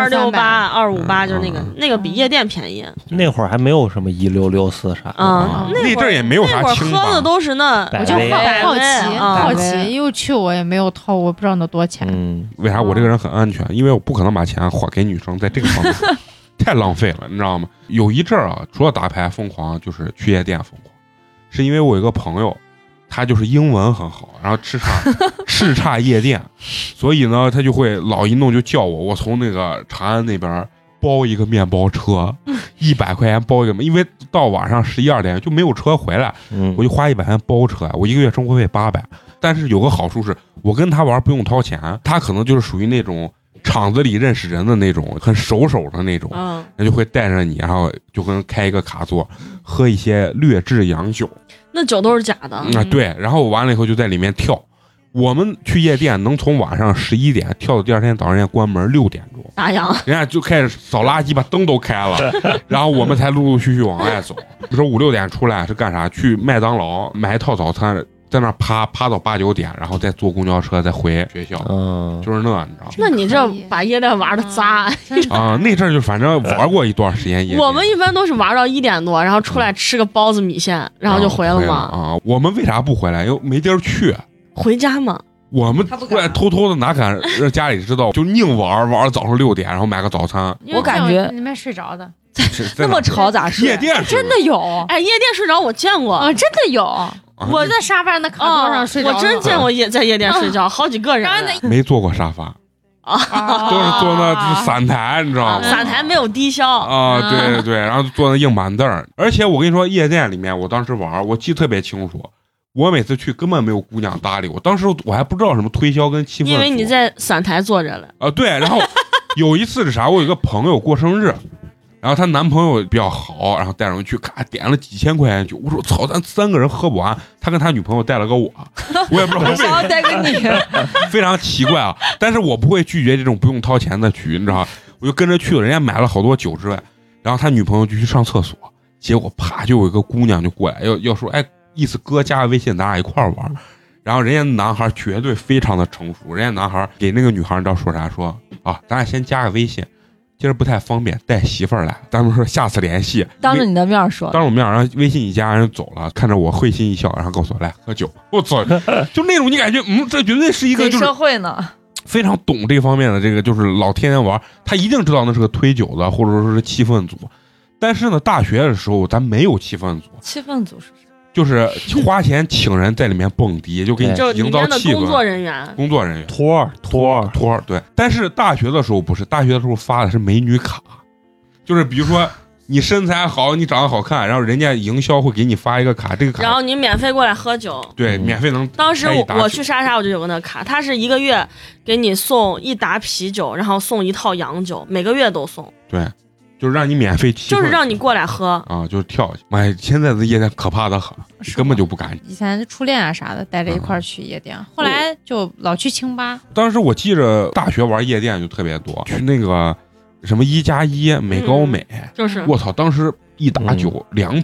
268、258，就是那个比夜店便宜。 那会儿还没有什么1664啥啊， 那阵也没有啥清吧， 喝的都是那， 我就好奇，因为去我也没有掏，我不知道那多钱。 为啥我这个人很安全？因为我不可能把钱花给女生，在这个方面。 太浪费了，你知道吗？有一阵儿啊，除了打牌疯狂，就是去夜店疯狂，是因为我有一个朋友，他就是英文很好，然后叱咤夜店，所以呢，他就会老一弄就叫我从那个长安那边包一个面包车，100块钱包一个，因为到晚上11、12点就没有车回来，我就花100块钱包车，我一个月生活费800。但是有个好处是，我跟他玩不用掏钱，他可能就是属于那种厂子里认识人的那种，很熟的那种，那就会带着你，然后就跟开一个卡座，喝一些劣质洋酒， 那酒都是假的。 对，然后完了以后就在里面跳。我们去夜店能从晚上11点跳到第二天早上人家关门6点钟， 打烊， 人家就开始扫垃圾，把灯都开了，然后我们才陆陆续续往外走。比如说5、6点出来是干啥？去麦当劳买一套早餐，在那趴到8、9点，然后再坐公交车再回学校，就是那，你知道吗？ 那你这把夜店玩的渣啊！那阵儿就反正玩过一段时间夜店。 我们一般都是玩到1点多，然后出来吃个包子米线，然后就回了嘛。 啊，我们为啥不回来？因为没地儿去。 回家嘛。 我们出来偷偷的，哪敢让家里知道？就硬玩到早上6点，然后买个早餐。 我感觉里面睡着的， 那么吵咋睡？ 夜店真的有， 哎，夜店睡着我见过啊，真的有。我在沙发上、卡座上睡着， 我真见过在夜店睡觉，好几个人。 没坐过沙发啊，都是坐那散台，你知道吗？ 散台没有低消啊，对，然后坐那硬板凳。而且我跟你说，夜店里面我当时玩，我记得特别清楚。我每次去根本没有姑娘搭理我，当时我还不知道什么推销跟气氛组， 因为你在散台坐着了啊。对，然后有一次是啥？我有一个朋友过生日，然后她男朋友比较好，然后带人去，咔点了几千块钱酒。我说操，咱3个人喝不完。他跟他女朋友带了个我也不知道为什么带个你， 非常奇怪啊。但是我不会拒绝这种不用掏钱的局，你知道，我就跟着去了。人家买了好多酒之外，然后他女朋友就去上厕所，结果啪就有一个姑娘就过来要说，哎。意思哥加个微信，咱俩一块玩。然后人家男孩绝对非常的成熟，人家男孩给那个女孩你知道说啥？说啊，咱俩先加个微信，今儿不太方便，带媳妇儿来，咱们说下次联系。 当着你的面说， 当着我面，然后微信一加，人走了，看着我会心一笑，然后告诉我来喝酒。我操，就那种你感觉，这绝对是一个就是社会呢， 非常懂这方面的这个，就是老天天玩，他一定知道那是个推酒的，或者说是气氛组。但是呢，大学的时候咱没有气氛组， 气氛组是啥？ 就是花钱请人在里面蹦迪，就给你营造气氛。 工作人员， 托儿，对。但是大学的时候不是，大学的时候发的是美女卡，就是比如说你身材好，你长得好看，然后人家营销会给你发一个卡，这个卡， 然后你免费过来喝酒， 对，免费能。 当时我去莎莎，我就有个那卡，他是1个月给你送1打啤酒，然后送1套洋酒，每个月都送。 对。就是让你免费提， 就是让你过来喝啊，就是跳。妈，现在的夜店可怕的很，根本就不敢。 以前初恋啊啥的，带着一块去夜店，后来就老去清吧。 当时我记着大学玩夜店就特别多，去那个什么1+1美高美， 就是我操，当时一打酒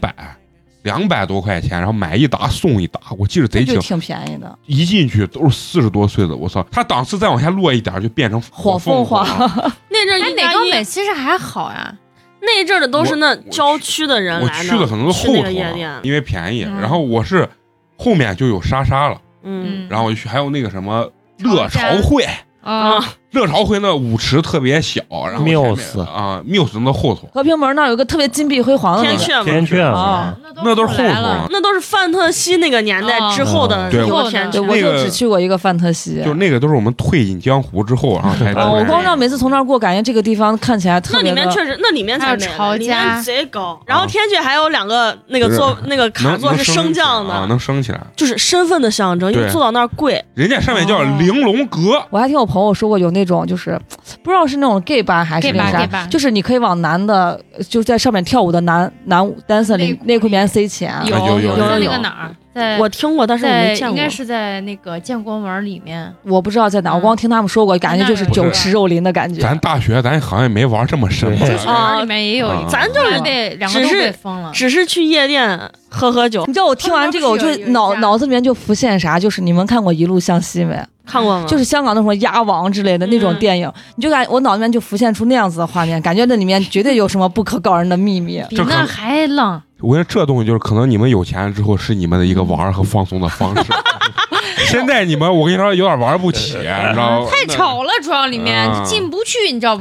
200多块钱，然后买1打送1打，我记得贼清， 挺便宜的。 一进去都是40多岁的，我操，他档次再往下落一点就变成火凤凰。 那阵美高美其实还好呀。 那一阵的都是那郊区的人来的， 我去的可能是后头，因为便宜。然后我是后面就有莎莎了，然后我就去，还有那个什么乐潮汇啊，乐潮汇那舞池特别小，然后Muse 那后头， 和平门那有个特别金碧辉煌的天阙啊，那都是后头了， 那都是范特西那个年代之后的对， 我就只去过一个范特西， 就那个都是我们退隐江湖之后，然后才。 我光知道每次从那儿过，感觉这个地方看起来特别。 那里面确实，那里面才潮家贼高，然后天阙还有2个那个坐那个卡座是升降的， 能升起来， 就是身份的象征，因为坐到那儿贵。 人家上面叫玲珑阁， 我还听我朋友说过有那种就是不知道是那种 gay 吧还是那啥，就是你可以往男的就在上面跳舞的男dancer 内裤里面塞钱， 有那个哪儿？ 我听过，但是我没见过。 应该是在那个建国门里面， 我不知道在哪，我光听他们说过，感觉就是酒池肉林的感觉。 咱大学咱好像也没玩这么深， 啊，里面也有一个， 咱就是被2个都被封了， 只是去夜店喝酒。 你知道我听完这个，我就脑子里面就浮现啥，就是你们看过《一路向西》没？ 看过吗？ 就是香港那种鸭王之类的那种电影，你就感我脑子里面就浮现出那样子的画面，感觉那里面绝对有什么不可告人的秘密， 比那还浪。 我觉得这东西就是可能你们有钱之后是你们的一个玩和放松的方式。现在你们我跟你说有点玩不起，你知道吗？ 太吵了，主要里面进不去，你知道吗？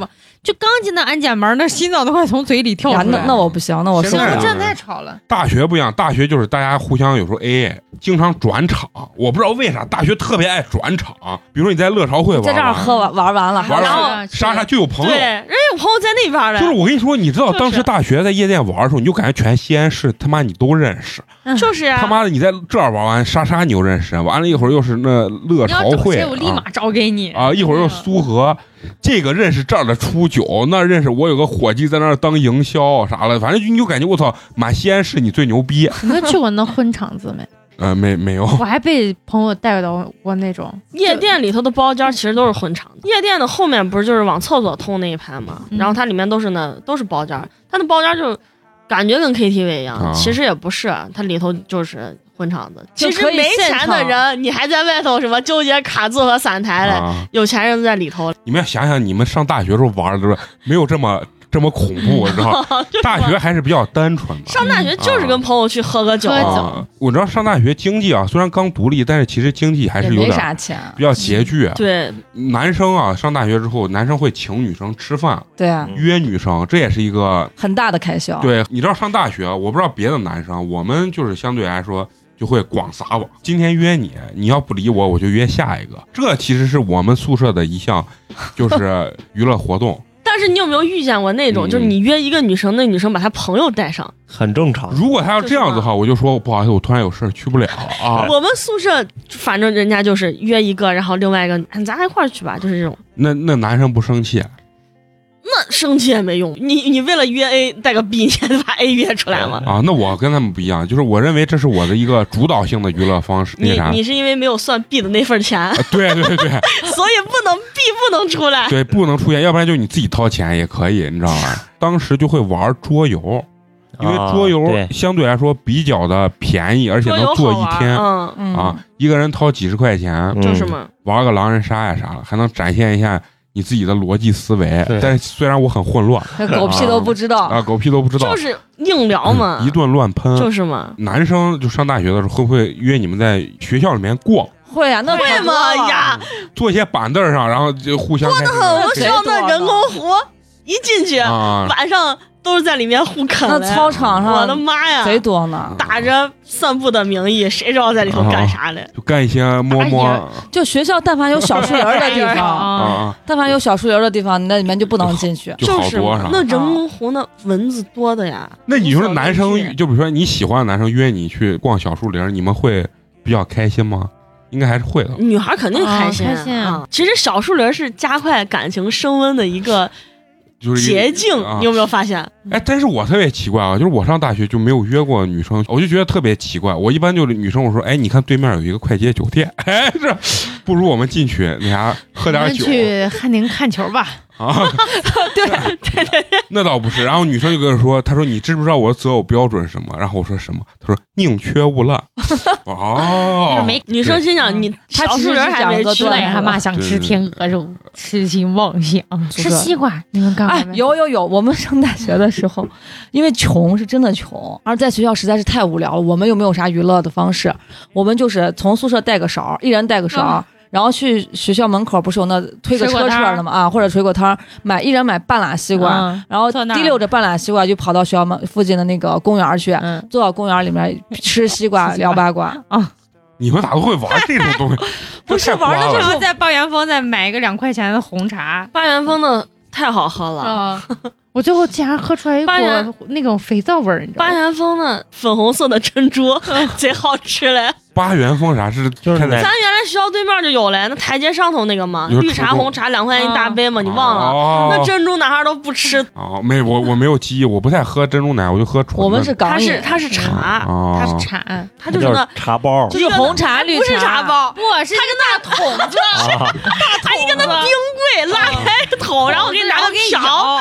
就刚进到安检门，那心脏都快从嘴里跳出来。 那我不行，那我受不了。 真太吵了。 大学不一样，大学就是大家互相有时候 AA， 经常转场。我不知道为啥大学特别爱转场。比如说你在乐潮会玩， 在这儿喝玩完了， 然后莎莎就有朋友， 对，人有朋友在那边的。 就是我跟你说，你知道当时大学在夜店玩的时候，你就感觉全西安市他妈你都认识。 就是啊， 他妈的你在这儿玩完莎莎你又认识，完了一会儿又是那乐潮会， 我立马找给你啊，一会儿又苏河。这个认识这儿的初九，那认识我有个伙计在那儿当营销啥了，反正你就感觉我操，满西安市你最牛逼。 你们去过那婚场子没？ 没有。 我还被朋友带到过那种夜店里头的包间，其实都是婚场子。夜店的后面不是就是往厕所通那一排嘛，然后它里面都是包间，它的包间就感觉跟 KTV 一样，其实也不是，它里头就是婚场子。其实没钱的人，你还在外头什么纠结卡座和散台嘞，有钱人都在里头。 你们要想想，你们上大学时候玩的时候，没有这么恐怖，知道吗？大学还是比较单纯的。 上大学就是跟朋友去喝个酒。 我知道上大学经济啊，虽然刚独立，但是其实经济还是有点没啥钱， 比较拮据。 对， 男生啊，上大学之后，男生会请女生吃饭， 对啊， 约女生，这也是一个很大的开销。 对，你知道上大学，我不知道别的男生，我们就是相对来说就会广撒网。今天约你，你要不理我，我就约下一个。这其实是我们宿舍的一项，就是娱乐活动。 但是你有没有遇见过那种，就是你约一个女生，那女生把她朋友带上， 很正常。 如果她要这样子的话，我就说不好意思，我突然有事去不了啊。 我们宿舍反正人家就是约一个，然后另外一个咱一块儿去吧，就是这种。 那男生不生气？ 那生气也没用，你为了约 A 带个 B， 你还得把 A 约出来吗？ 啊，那我跟他们不一样，就是我认为这是我的一个主导性的娱乐方式。 你是因为没有算 B 的那份钱， 对，所以 B 不能出来， 对，不能出现，要不然就你自己掏钱也可以，你知道吧？当时就会玩桌游，因为桌游相对来说比较的便宜，而且能做一天啊，一个人掏几十块钱， 就是嘛， 玩个狼人杀呀啥的，还能展现一下你自己的逻辑思维。但是虽然我很混乱， 狗屁都不知道啊，狗屁都不知道， 就是硬聊嘛， 一顿乱喷， 就是嘛。 男生就上大学的时候，会不会约你们在学校里面逛？ 会啊，那会吗呀？ 坐一些板凳上，然后就互相多得很。我们学校那人工湖一进去，晚上都是在里面互啃。 那操场上， 我的妈呀， 贼多呢！ 打着散步的名义，谁知道在里头干啥嘞？ 就干一些摸。 就学校但凡有小树林的地方，但凡有小树林的地方，那里面就不能进去。 就是那人工湖那蚊子多的呀。 那你说男生，就比如说你喜欢的男生约你去逛小树林，你们会比较开心吗？应该还是会的。 女孩肯定开心啊！ 其实小树林是加快感情升温的一个捷径，你有没有发现？ 哎，但是我特别奇怪啊，就是我上大学就没有约过女生，我就觉得特别奇怪。我一般就是女生，我说，哎，你看对面有一个快捷酒店，哎，这不如我们进去那啥喝点酒， 去汉宁看球吧。 啊，对，那倒不是。然后女生就跟我说，她说你知不知道我的择偶标准是什么？然后我说什么？她说宁缺毋滥。哦， 女生心想你小树林还没去， 他妈想吃天鹅肉，痴心妄想，吃西瓜。你们干嘛？ 有，我们上大学的时候，因为穷是真的穷，而在学校实在是太无聊了，我们又没有啥娱乐的方式，我们就是从宿舍带个勺，一人带个勺。然后去学校门口不是有那推个车的吗？啊，或者水果摊一人买半拉西瓜，然后提溜着半拉西瓜就跑到学校附近的那个公园去，坐到公园里面吃西瓜聊八卦啊。 你们咋都会玩这种东西？ 不是玩的， 就是在八元坊再买一个2块钱的红茶， 八元坊的太好喝了。 我最后竟然喝出来一股那种肥皂味儿，你知道吗？ 八元坊的粉红色的珍珠贼好吃嘞。 八元坊啥是？ 就是咱原来学校对面就有嘞，那台阶上头那个嘛，绿茶红茶2块钱一大杯嘛，你忘了？那珍珠男孩都不吃。 哦，我没有记忆，我不太喝珍珠奶，我就喝纯的。 我们是港饮， 它是茶， 它是茶， 它就是那茶包， 就是红茶绿茶， 不是茶包， 不是它跟大桶子， 它一个那冰柜拉开桶，然后我给你拿个瓢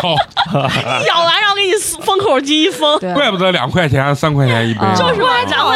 咬完，然后给你封口机一封。 怪不得2块钱3块钱一杯， 就是2块钱就大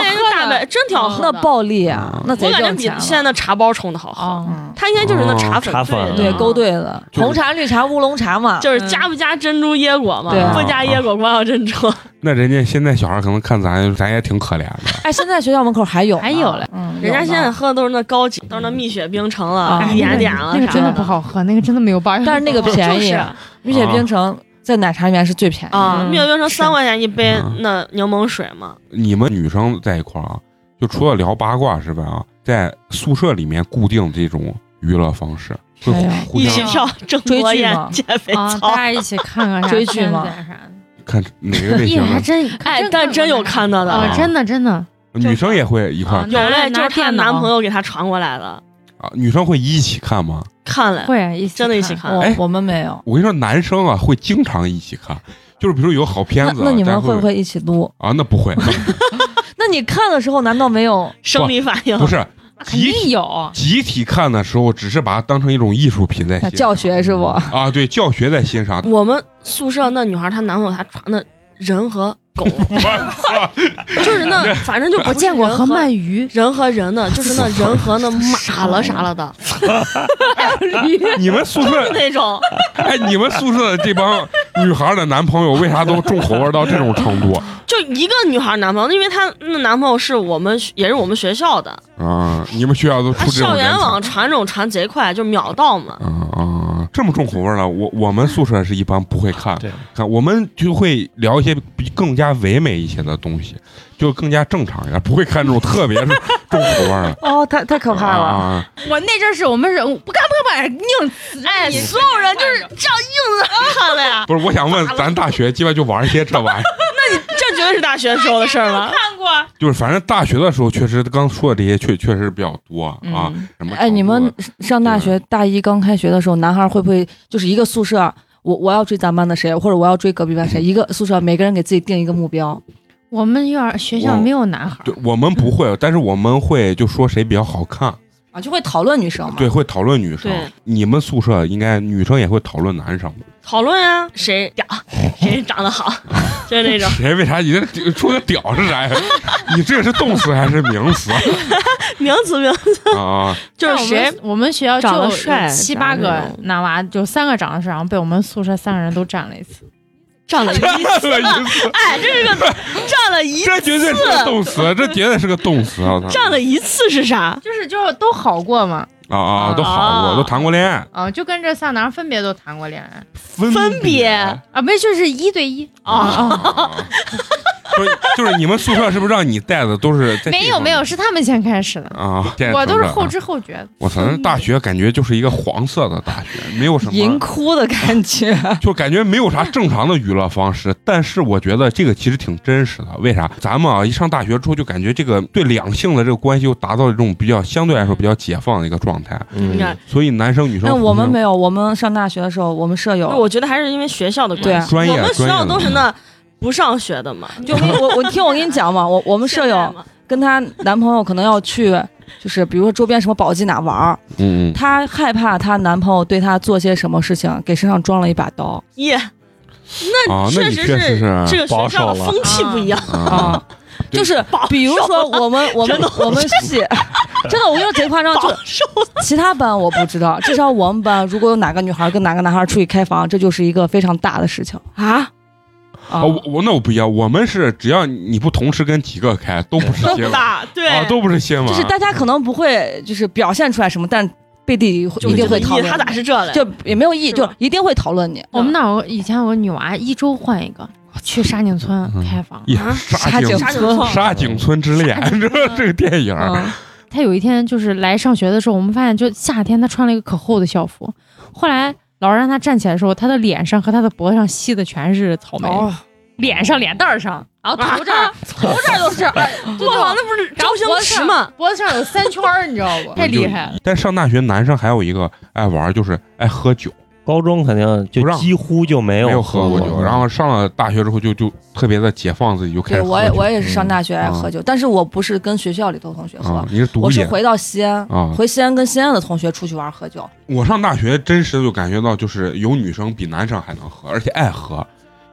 呗，真挺好喝的。那暴利啊，那我感觉比现在的茶包冲的好喝。它应该就是那茶粉对勾兑的，红茶、绿茶、乌龙茶嘛， 就是加不加珍珠椰果嘛，不加椰果光要珍珠。 那人家现在小孩可能看咱也挺可怜的。 哎，现在学校门口还有嘞， 人家现在喝的都是那高级，都是那蜜雪冰城了、甜点了， 那个真的不好喝，那个真的没有办法。 但是那个便宜，蜜雪冰城在奶茶里面是最便宜啊，蜜雪冰城3块钱一杯那柠檬水嘛。 你们女生在一块儿啊，就除了聊八卦是吧？啊，在宿舍里面固定这种娱乐方式，会互相一起跳郑多燕、减肥操， 大家一起看看追剧吗？ 看哪个类型？ 还真但真有看到的， 真的。 女生也会一块儿， 有嘞，就是她男朋友给她传过来的啊。女生会一起看吗？ 看了， 会真的一起看。 哎， 我们没有。 我跟你说，男生啊会经常一起看，就是比如有好片子， 那你们会不会一起录啊？那不会。 那你看的时候难道没有生理反应？ 不是。 集体看的时候，只是把它当成一种艺术品在欣赏， 教学是不？ 啊，对，教学在欣赏。 我们宿舍那女孩，她男朋友她传的人和狗，就是那反正就我见过和鳗鱼， 人和人的，就是那人和那马了啥了的。 你们宿舍那种， 哎，你们宿舍的这帮女孩的男朋友为啥都重口味到这种程度？ 就一个女孩男朋友，因为她那男朋友是也是我们学校的啊。你们学校都出这种校园网传这种传贼快，就秒到嘛。 这么重口味了，我们宿舍是一般不会看，看我们就会聊一些更加唯美一些的东西，就更加正常一点，不会看这种特别重口味的。 哦，太可怕了！ 我那阵是我们是不干硬死， 哎，所有人就是这样硬着看的呀。 不是，我想问，咱大学基本就玩一些这玩意儿。 那你这绝对是大学时候的事儿了。 看过， 就是反正大学的时候，确实刚说的这些确实比较多啊。什么？ 哎，你们上大学大一刚开学的时候，男孩会不会就是一个宿舍？我要追咱班的谁，或者我要追隔壁班谁？一个宿舍每个人给自己定一个目标。 我们学校没有男孩， 对，我们不会，但是我们会就说谁比较好看啊，就会讨论女生嘛。 对，会讨论女生。你们宿舍应该女生也会讨论男生吗？ 讨论呀，谁屌，谁长得好，就是那种。 谁为啥你这说个屌是啥呀？你这个是动词还是名词？ 名词啊， 就是谁？ 我们学校长得帅 7、8个男娃，就3个长得帅，然后被我们宿舍3个人都占了一次。 占了一次，哎，这是个占了一次， 这绝对是个动词，这绝对是个动词。 占了一次是啥？ 就是都好过嘛。 都好过，都谈过恋爱啊，就跟这3男分别都谈过恋爱， 分别啊，没就是1对1啊。 就是你们宿舍是不是让你带的都是在？ 没有，是他们先开始的啊， 我都是后知后觉的。 我操，大学感觉就是一个黄色的大学，没有什么淫哭的感觉， 就感觉没有啥正常的娱乐方式。但是我觉得这个其实挺真实的，为啥？咱们啊一上大学之后就感觉这个对两性的这个关系又达到这种比较相对来说比较解放的一个状态。所以男生女生， 那我们没有，我们上大学的时候，我们舍友， 我觉得还是因为学校的关系， 专业， 我们学校都是那。不上学的嘛， 就我听我跟你讲嘛，我们舍友跟她男朋友可能要去，就是比如说周边什么宝鸡哪玩她害怕她男朋友对她做些什么事情，给身上装了一把刀。 那确实是这个学校的风气不一样啊。就是比如说我们系，真的我跟你说贼夸张，就其他班我不知道，至少我们班如果有哪个女孩跟哪个男孩出去开房，这就是一个非常大的事情啊。 我不一样，我们是只要你不同时跟几个开，都不是新闻， 对， 都不是新闻。 就是大家可能不会就是表现出来什么，但背地里一定会讨论。 他咋是这嘞？ 就也没有意义，就一定会讨论你。 我们那以前有个女娃1周换一个，去沙井村开房。 沙井村之恋，你知道这个电影？ 她有一天就是来上学的时候，我们发现就夏天她穿了一个可厚的校服，后来。老师让他站起来的时候，他的脸上和他的脖子上吸的全是草莓，脸上、脸蛋上，然后头这儿都是。 我靠，那不是周星驰吗？ 脖子上有3圈，你知道不？太厉害了。 但上大学男生还有一个爱玩，就是爱喝酒。 高中肯定就几乎就没有喝过酒，然后上了大学之后就特别的解放自己，就开始喝酒。 我也是上大学爱喝酒，但是我不是跟学校里头同学喝， 你是独立， 我是回到西安，回西安跟西安的同学出去玩喝酒。 我上大学真实就感觉到，就是有女生比男生还能喝，而且爱喝。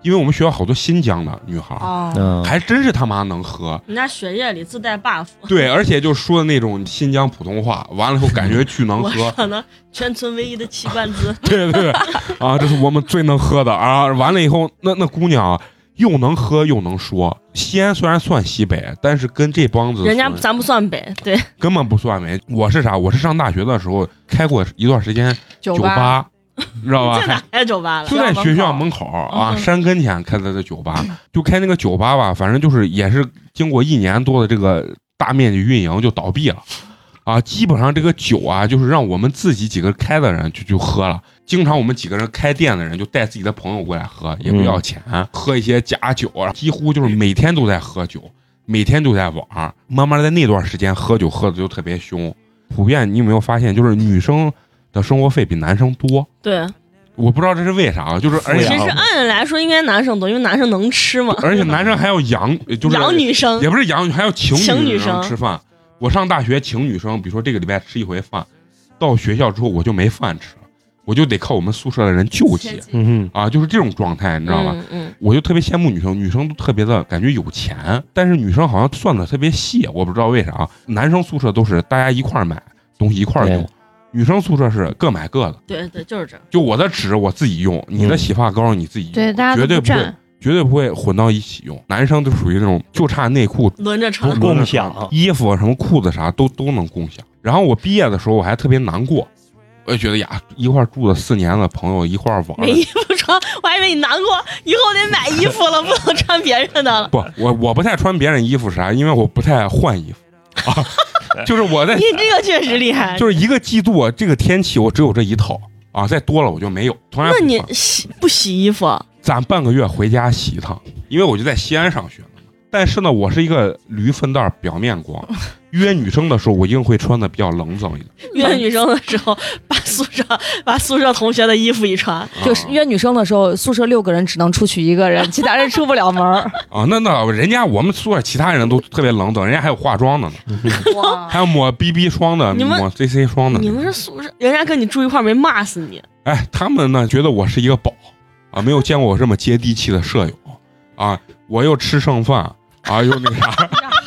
因为我们学校好多新疆的女孩，还真是他妈能喝， 人家血液里自带 buff。 对，而且就说的那种新疆普通话，完了以后感觉巨能喝。 我可能全村唯一的奇冠子。 对对啊，这是我们最能喝的啊！完了以后，那姑娘又能喝又能说。西安虽然算西北，但是跟这帮子人家咱不算北，对， 根本不算北。我是啥？我是上大学的时候开过一段时间酒吧。你知道吧？ 在哪开酒吧了？ 就在学校门口啊，山跟前开的酒吧，就开那个酒吧吧，反正就是也是经过1年多的这个大面积运营就倒闭了，啊，基本上这个酒啊，就是让我们自己几个开的人就喝了。经常我们几个人开店的人就带自己的朋友过来喝，也不要钱，喝一些假酒啊，几乎就是每天都在喝酒，每天都在玩。慢慢在那段时间喝酒喝的就特别凶，普遍你有没有发现，就是女生的生活费比男生多？ 对， 我不知道这是为啥，就是而且其实按理来说应该男生多，因为男生能吃嘛。 而且男生还要养，就是养女生， 也不是养，还要请女生吃饭。我上大学请女生，比如说这个礼拜吃一回饭，到学校之后我就没饭吃，我就得靠我们宿舍的人救济。啊，就是这种状态，你知道吧？我就特别羡慕女生，女生都特别的感觉有钱，但是女生好像算的特别细，我不知道为啥。男生宿舍都是大家一块买东西一块用。女生宿舍是各买各的， 对对，就是这。 就我的纸我自己用，你的洗发膏你自己用， 对，大家绝对不会混到一起用。男生就属于那种就差内裤轮着穿， 共享衣服什么裤子啥都能共享。然后我毕业的时候我还特别难过，我就觉得呀，一块住了4年的朋友一块玩， 没衣服穿，我还以为你难过，以后得买衣服了，不能穿别人的了。 不，我不太穿别人衣服啥，因为我不太换衣服啊。就是我在， 你这个确实厉害。 就是一个季度，这个天气我只有这一套啊，再多了我就没有。那你不洗衣服？ 攒半个月回家洗一趟，因为我就在西安上学嘛。但是呢，我是一个驴粪蛋表面光，约女生的时候我一定会穿的比较冷整一点。 约女生的时候把宿舍同学的衣服一穿， 就是约女生的时候，宿舍6个人只能出去1个人，其他人出不了门啊。那人家我们宿舍其他人都特别冷整，人家还有化妆的呢，还有抹 BB 霜的，抹 CC 霜的。 你们是宿舍，人家跟你住一块没骂死你？ 哎，他们呢觉得我是一个宝啊，没有见过我这么接地气的舍友啊，我又吃剩饭啊，又那个啥。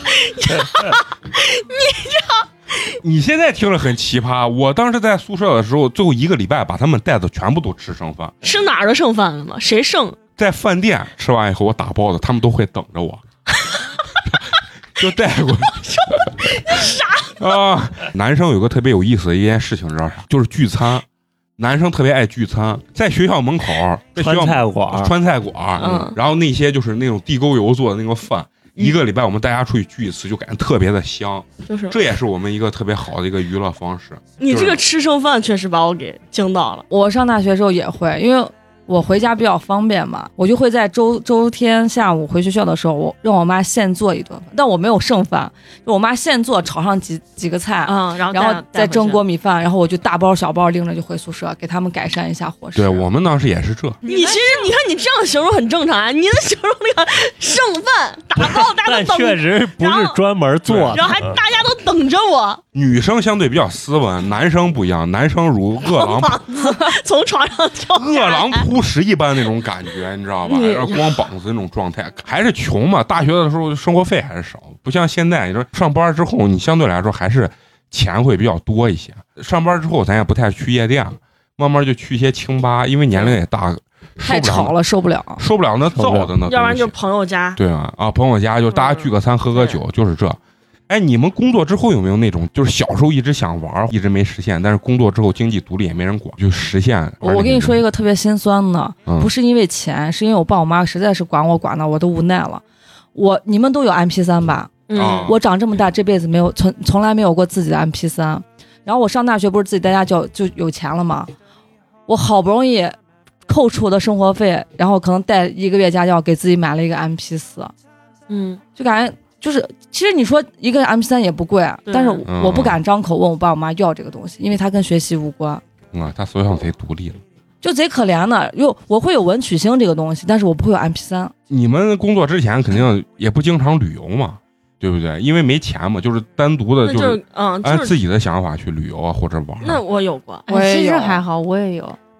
你现在听着很奇葩，我当时在宿舍的时候，最后1个礼拜把他们带的全部都吃剩饭。 吃哪儿的剩饭了吗？谁剩？ 在饭店吃完以后，我打包的，他们都会等着我，就带过去。 啥啊？男生有个特别有意思的一件事情，知道啥？就是聚餐。男生特别爱聚餐，在学校门口， 川菜馆， 然后那些就是那种地沟油做的那个饭。1个礼拜我们大家出去聚一次，就感觉特别的香， 就是这也是我们一个特别好的一个娱乐方式。 你这个吃剩饭确实把我给惊到了。 我上大学的时候也会，因为我回家比较方便嘛，我就会在周天下午回学校的时候，我让我妈现做一顿饭，但我没有剩饭，就我妈现做，炒上几个菜，然后再蒸锅米饭，然后我就大包小包拎着就回宿舍，给他们改善一下伙食。 对，我们当时也是这。 你其实你看你这样形容很正常啊，你的形容那个剩饭打包大家都等， 但确实不是专门做的， 然后还大家都等着我。 女生相对比较斯文，男生不一样，男生如饿狼从床上跳饿狼扑食一般那种感觉，你知道吧？光膀子那种状态，还是穷嘛。大学的时候生活费还是少，不像现在，你说上班之后，你相对来说还是钱会比较多一些。上班之后，咱也不太去夜店了，慢慢就去一些清吧，因为年龄也大， 太吵了，受不了那燥的呢。 要不然就是朋友家， 对啊，朋友家就大家聚个餐，喝个酒，就是这。哎，你们工作之后有没有那种，就是小时候一直想玩，一直没实现，但是工作之后经济独立也没人管，就实现？ 我跟你说一个特别心酸的，不是因为钱，是因为我爸我妈实在是管的我都无奈了。你们都有 MP3 吧？我长这么大这辈子没有从来没有过自己的 MP3。然后我上大学不是自己在家就有钱了吗？我好不容易扣除我的生活费，然后可能带1个月家教，给自己买了一个 MP4。就感觉。就是其实你说一个 MP3 也不贵，但是我不敢张口问我爸我妈要这个东西，因为它跟学习无关。 他所以想贼独立了， 就贼可怜的。我会有文曲星这个东西，但是我不会有 MP3。 你们工作之前肯定也不经常旅游嘛，对不对？因为没钱嘛，就是单独的就是按自己的想法去旅游啊或者玩。 那我有过， 其实还好，我也有。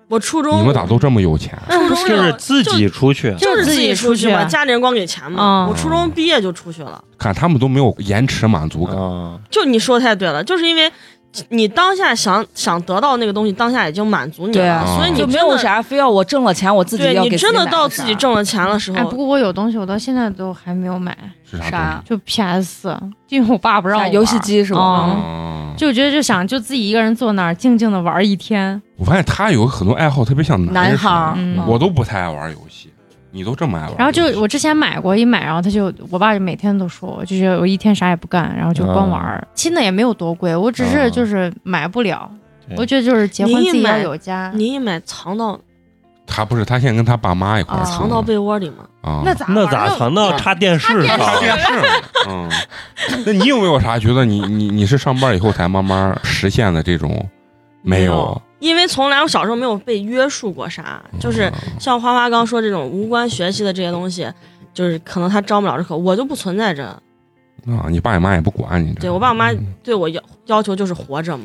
我初中你们咋都这么有钱？ 就是自己出去， 就是自己出去嘛，家里人光给钱嘛。我初中毕业就出去了。 看他们都没有延迟满足感。 就你说太对了，就是因为你当下想得到那个东西，当下已经满足你了，所以你就没有啥非要我挣了钱我自己要给自己买。 对，你真的到自己挣了钱的时候。 不过我有东西我到现在都还没有买。 是啥？ 就 PS，因为我爸不让我玩游戏机是吧？ 就觉得就想就自己一个人坐那儿静静的玩一天。 我发现他有很多爱好特别像男孩， 我都不太爱玩游戏，你都这么爱玩。 然后就我之前买过一买，然后我爸就每天都说我，就是我一天啥也不干，然后就光玩。新的也没有多贵，我只是就是买不了。我觉得就是结婚自己要有家， 你一买藏到。 他不是，他现在跟他爸妈一块藏到被窝里吗？ 那咋藏到插电视上？ 插电视。那你有没有啥觉得你是上班以后才慢慢实现的这种？没有， 因为从来我小时候没有被约束过啥，就是像花花刚说这种无关学习的这些东西，就是可能他招不了这口，我就不存在着。 你爸你妈也不管你。 对我爸我妈对我要求就是活着嘛。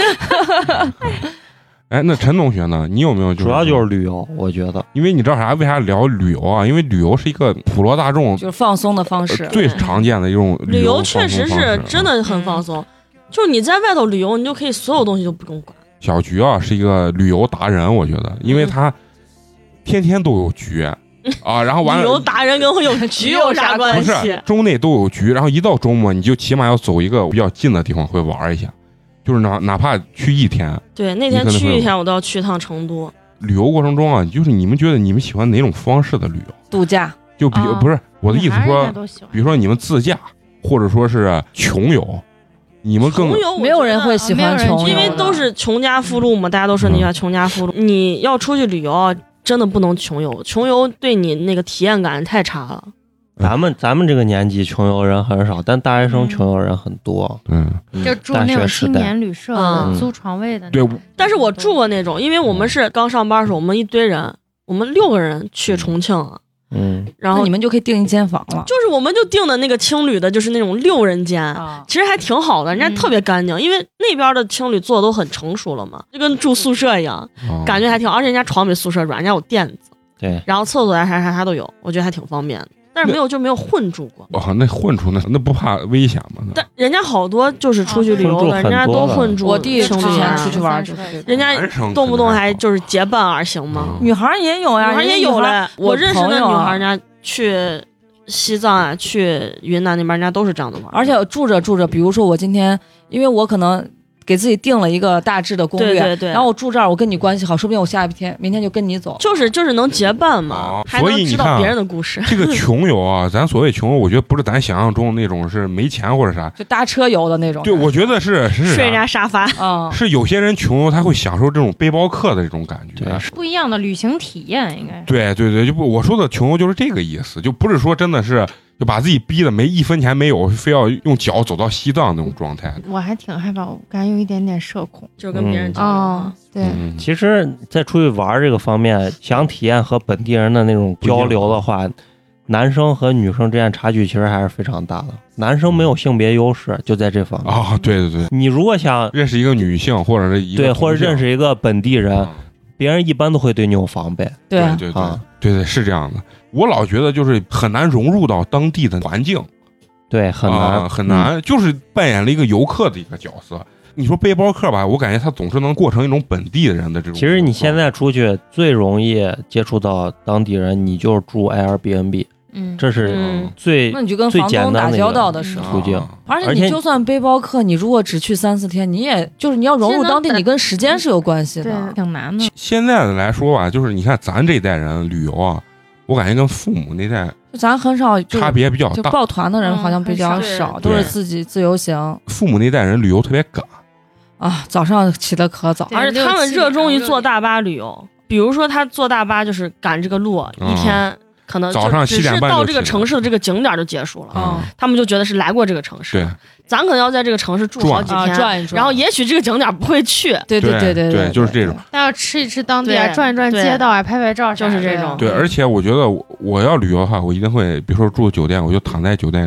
哎，那陈同学呢？你有没有主要就是旅游？我觉得， 因为你知道啥？为啥聊旅游啊？因为旅游是一个普罗大众就是放松的方式， 最常见的一种旅游确实是真的很放松。就是你在外头旅游，你就可以所有东西都不用管。 小菊啊，是一个旅游达人，我觉得，因为他天天都有局啊，然后完了， 旅游达人跟有局有啥关系？ 不是，周内都有局，然后一到周末，你就起码要走一个比较近的地方会玩一下。就是哪怕去一天， 对，那天去一天我都要去一趟成都。 旅游过程中啊，就是你们觉得你们喜欢哪种方式的旅游？ 度假， 就不是我的意思说，比如说你们自驾，或者说是穷游，你们更没有人会喜欢穷游， 因为都是穷家富路嘛，大家都说你要穷家富路。你要出去旅游啊，真的不能穷游，穷游对你那个体验感太差了。 咱们这个年纪穷游人很少，但大学生穷游人很多。 就住那种青年旅社租床位的。 对， 但是我住过那种，因为我们是刚上班的时候，我们一堆人，我们6个人去重庆了。然后你们就可以订一间房了。 就是我们就订的那个青旅的，就是那种6人间，其实还挺好的，人家特别干净，因为那边的青旅做的都很成熟了嘛，就跟住宿舍一样，感觉还挺好，而且人家床比宿舍软，人家有垫子， 对， 然后厕所啥都有，我觉得还挺方便的。但是没有混住过。 那混住那不怕危险吗？ 但人家好多就是出去旅游的，人家都混住。 我弟之前出去玩， 人家动不动还就是结伴而行嘛。 女孩也有呀， 女孩也有嘞。我认识的女孩，人家去西藏啊，去云南那边，人家都是这样的玩。 而且住着，比如说我今天，因为我可能给自己定了一个大致的攻略， 对， 然后我住这儿，我跟你关系好，说不定我明天就跟你走， 就是能结伴嘛，还能知道别人的故事。 这个穷游啊，咱所谓穷游，我觉得不是咱想象中那种是没钱或者啥， 就搭车游的那种。 对，我觉得是睡人家沙发是有些人穷游他会享受这种背包客的这种感觉， 不一样的旅行体验应该。 对，就不我说的穷游就是这个意思，就不是说真的是。就把自己逼的没1分钱没有，非要用脚走到西藏那种状态。 我还挺害怕，我感觉有一点点社恐， 就跟别人交流。 对， 其实，在出去玩这个方面，想体验和本地人的那种交流的话，男生和女生之间差距其实还是非常大的。男生没有性别优势，就在这方面。 对。 你如果想认识一个女性，或者是一个或者认识一个本地人，别人一般都会对你有防备。 对，是这样的。我老觉得就是很难融入到当地的环境， 对，很难，就是扮演了一个游客的一个角色。你说背包客吧，我感觉他总是能过成一种本地的人的这种。 其实你现在出去最容易接触到当地人，你就是住 Airbnb，这是那你就跟房东打交道的时候途径。 而且你就算背包客，你如果只去3-4天，你也就是你要融入当地，你跟时间是有关系的， 挺难的。 现在的来说吧，就是你看咱这一代人旅游啊。我感觉跟父母那代咱很少差别比较大， 就抱团的人好像比较少，都是自己自由行。 父母那代人旅游特别赶啊，早上起得可早， 而且他们热衷于坐大巴旅游。比如说他坐大巴就是赶这个路，一天可能早上7点半到这个城市的这个景点就结束了，他们就觉得是来过这个城市。咱可能要在这个城市住好几天， 转一转， 然后也许这个景点不会去。 对， 就是这种。 但要吃一吃当地啊，转一转街道啊，拍拍照， 就是这种。 对，而且我觉得我要旅游的话，我一定会，比如说住酒店，我就躺在酒店里面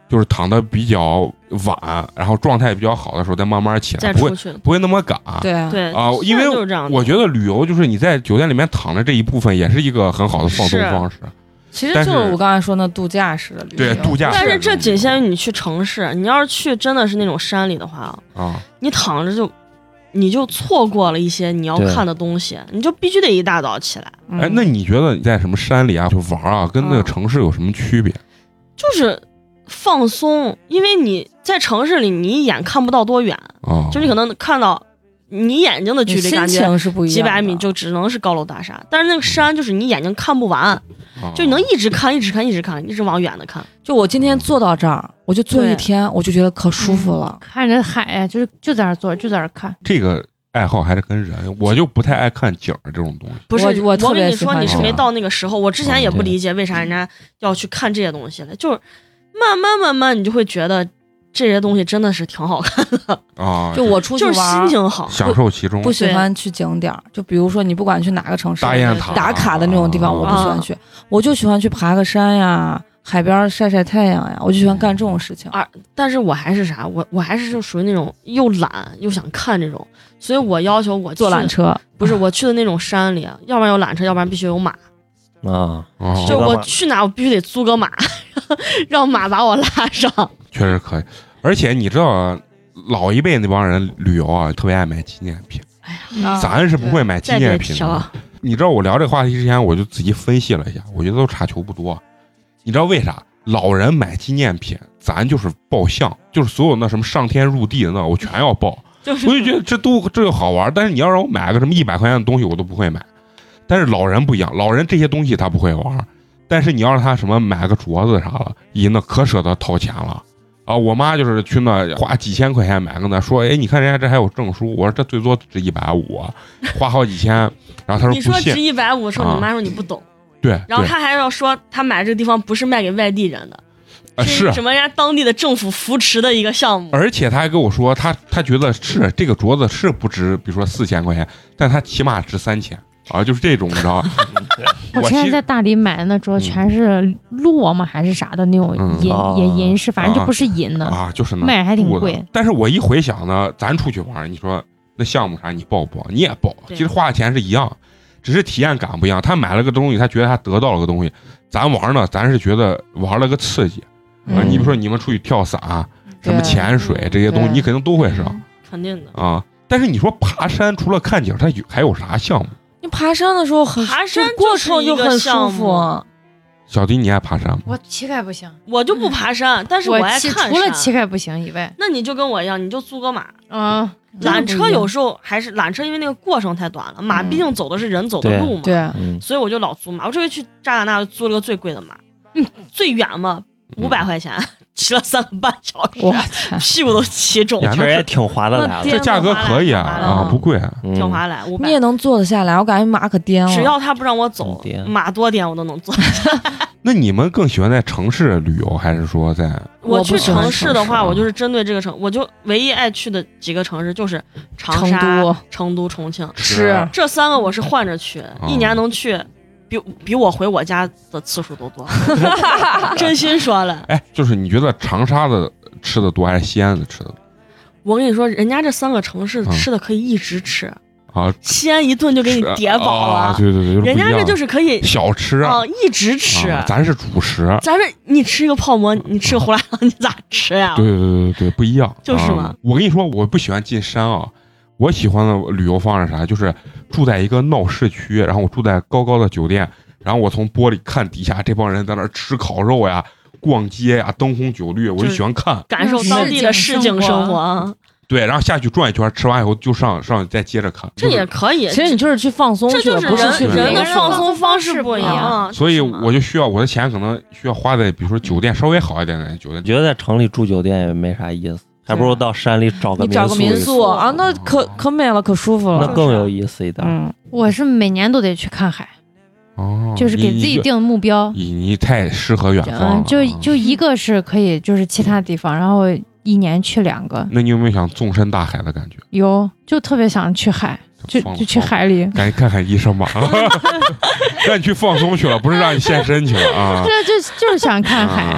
就是躺的比较晚，然后状态比较好的时候再慢慢起来，不会那么赶。 对啊，因为我觉得旅游就是你在酒店里面躺着这一部分也是一个很好的放松方式。 其实就是我刚才说那度假式的旅游， 对度假式。 但是这仅限于你去城市，你要是去真的是那种山里的话啊，你躺着你就错过了一些你要看的东西，你就必须得一大早起来。 哎，那你觉得你在什么山里啊就玩啊，跟那个城市有什么区别？ 就是放松，因为你在城市里，你一眼看不到多远，就你可能看到你眼睛的距离，感觉几百米就只能是高楼大厦。但是那个山就是你眼睛看不完，就你能一直看，一直看，一直看，一直往远的看。 就我今天坐到这儿，我就坐一天，我就觉得可舒服了。 看着海，就在那儿坐，就在那儿看。 这个爱好还是跟人，我就不太爱看景儿这种东西。 不是， 我跟你说，你是没到那个时候。我之前也不理解为啥人家要去看这些东西了，就是慢慢，你就会觉得这些东西真的是挺好看的啊。 就我出去玩， 就是心情好， 享受其中。 不喜欢去景点，就比如说你不管去哪个城市， 大雁塔打卡的那种地方，我不喜欢去，我就喜欢去爬个山呀。海边晒晒太阳呀，我就喜欢干这种事情但是我还是啥，我还是就属于那种又懒又想看这种，所以我要求我坐缆车， 不是我去的那种山里，要不然有缆车，要不然必须有马就我去哪我必须得租个马，让马把我拉上。 确实可以，而且你知道老一辈那帮人旅游啊，特别爱买纪念品。 哎呀， 咱是不会买纪念品的。你知道我聊这个话题之前，我就仔细分析了一下，我觉得都差球不多。你知道为啥老人买纪念品，咱就是报相，就是所有那什么上天入地的那我全要报，我就觉得这个好玩。但是你要让我买个什么100块钱的东西，我都不会买。但是老人不一样，老人这些东西他不会玩，但是你要让他什么买个镯子啥了，那可舍得掏钱了啊！我妈就是去那花几千块钱买个那，说哎，你看人家这还有证书，我说这最多值150，花好几千，然后他说不信。 你说值150的时候，你妈说你不懂。 对， 然后他还要说他买这个地方不是卖给外地人的，是什么人家当地的政府扶持的一个项目。 而且他还跟我说，他觉得是这个镯子是不值，比如说4000块钱，但他起码值3000啊，就是这种，你知道吗？ 我之前在大理买的那镯全是铬嘛还是啥的那种银饰，反正就不是银的啊，就是卖还挺贵。 但是我一回想呢，咱出去玩，你说那项目啥你报不报？你也报，其实花的钱是一样。只是体验感不一样，他买了个东西，他觉得他得到了个东西，咱玩呢，咱是觉得玩了个刺激。你比如说你们出去跳伞、什么潜水这些东西，你肯定都会上， 肯定的啊。但是你说爬山除了看景，它还有啥项目？ 你爬山的时候爬山过程就很舒服。 小迪，你爱爬山吗？ 我膝盖不行， 我就不爬山，但是我爱看山。 除了膝盖不行以外， 那你就跟我一样，你就租个马缆车有时候还是缆车，因为那个过程太短了，马毕竟走的是人走的路嘛， 对， 所以我就老租马。我这回去扎尕那就租了个最贵的马，最远嘛500块钱，骑了3个半小时， 我屁股都骑肿。 确实也挺划得来， 这价格可以啊，不贵， 挺划来。 你也能坐得下来，我感觉马可颠了。 只要他不让我走，马多颠我都能坐。 那你们更喜欢在城市旅游，还是说在？ 我去城市的话，我就是针对这个城，我就唯一爱去的几个城市就是长沙、成都、重庆。 是这3个我是换着去，一年能去比我回我家的次数都多。真心说了。 哎，就是你觉得长沙的吃的多还是西安的吃的多？ 我跟你说，人家这3个城市吃的可以一直吃。西安一顿就给你叠饱了， 对， 人家这就是可以小吃一直吃， 咱是主食， 咱这你吃一个泡馍，你吃个胡辣汤，你咋吃呀？ 对，不一样， 就是嘛。 我跟你说，我不喜欢进山啊，我喜欢的旅游方式啥，就是住在一个闹市区，然后我住在高高的酒店，然后我从玻璃看底下这帮人在那吃烤肉呀、逛街呀、灯红酒绿，我就喜欢看， 感受当地的市井生活。 对，然后下去转一圈，吃完以后就上再接着看， 这也可以。 其实你就是去放松去了，不是去人的放松方式不一样。 所以我就需要我的钱可能需要花在比如说酒店稍微好一点的酒店。 觉得在城里住酒店也没啥意思，还不如到山里找个民宿啊，那可美了，可舒服了， 那更有意思一点。 我是每年都得去看海。就是给自己定目标。 你太诗和远方了。 就一个是可以，就是其他地方，然后1年去2个。 那你有没有想纵深大海的感觉？ 有，就特别想去海，就去海里。 赶紧看看医生吧，让你去放松去了，不是让你现身去了啊。 对，就是想看海。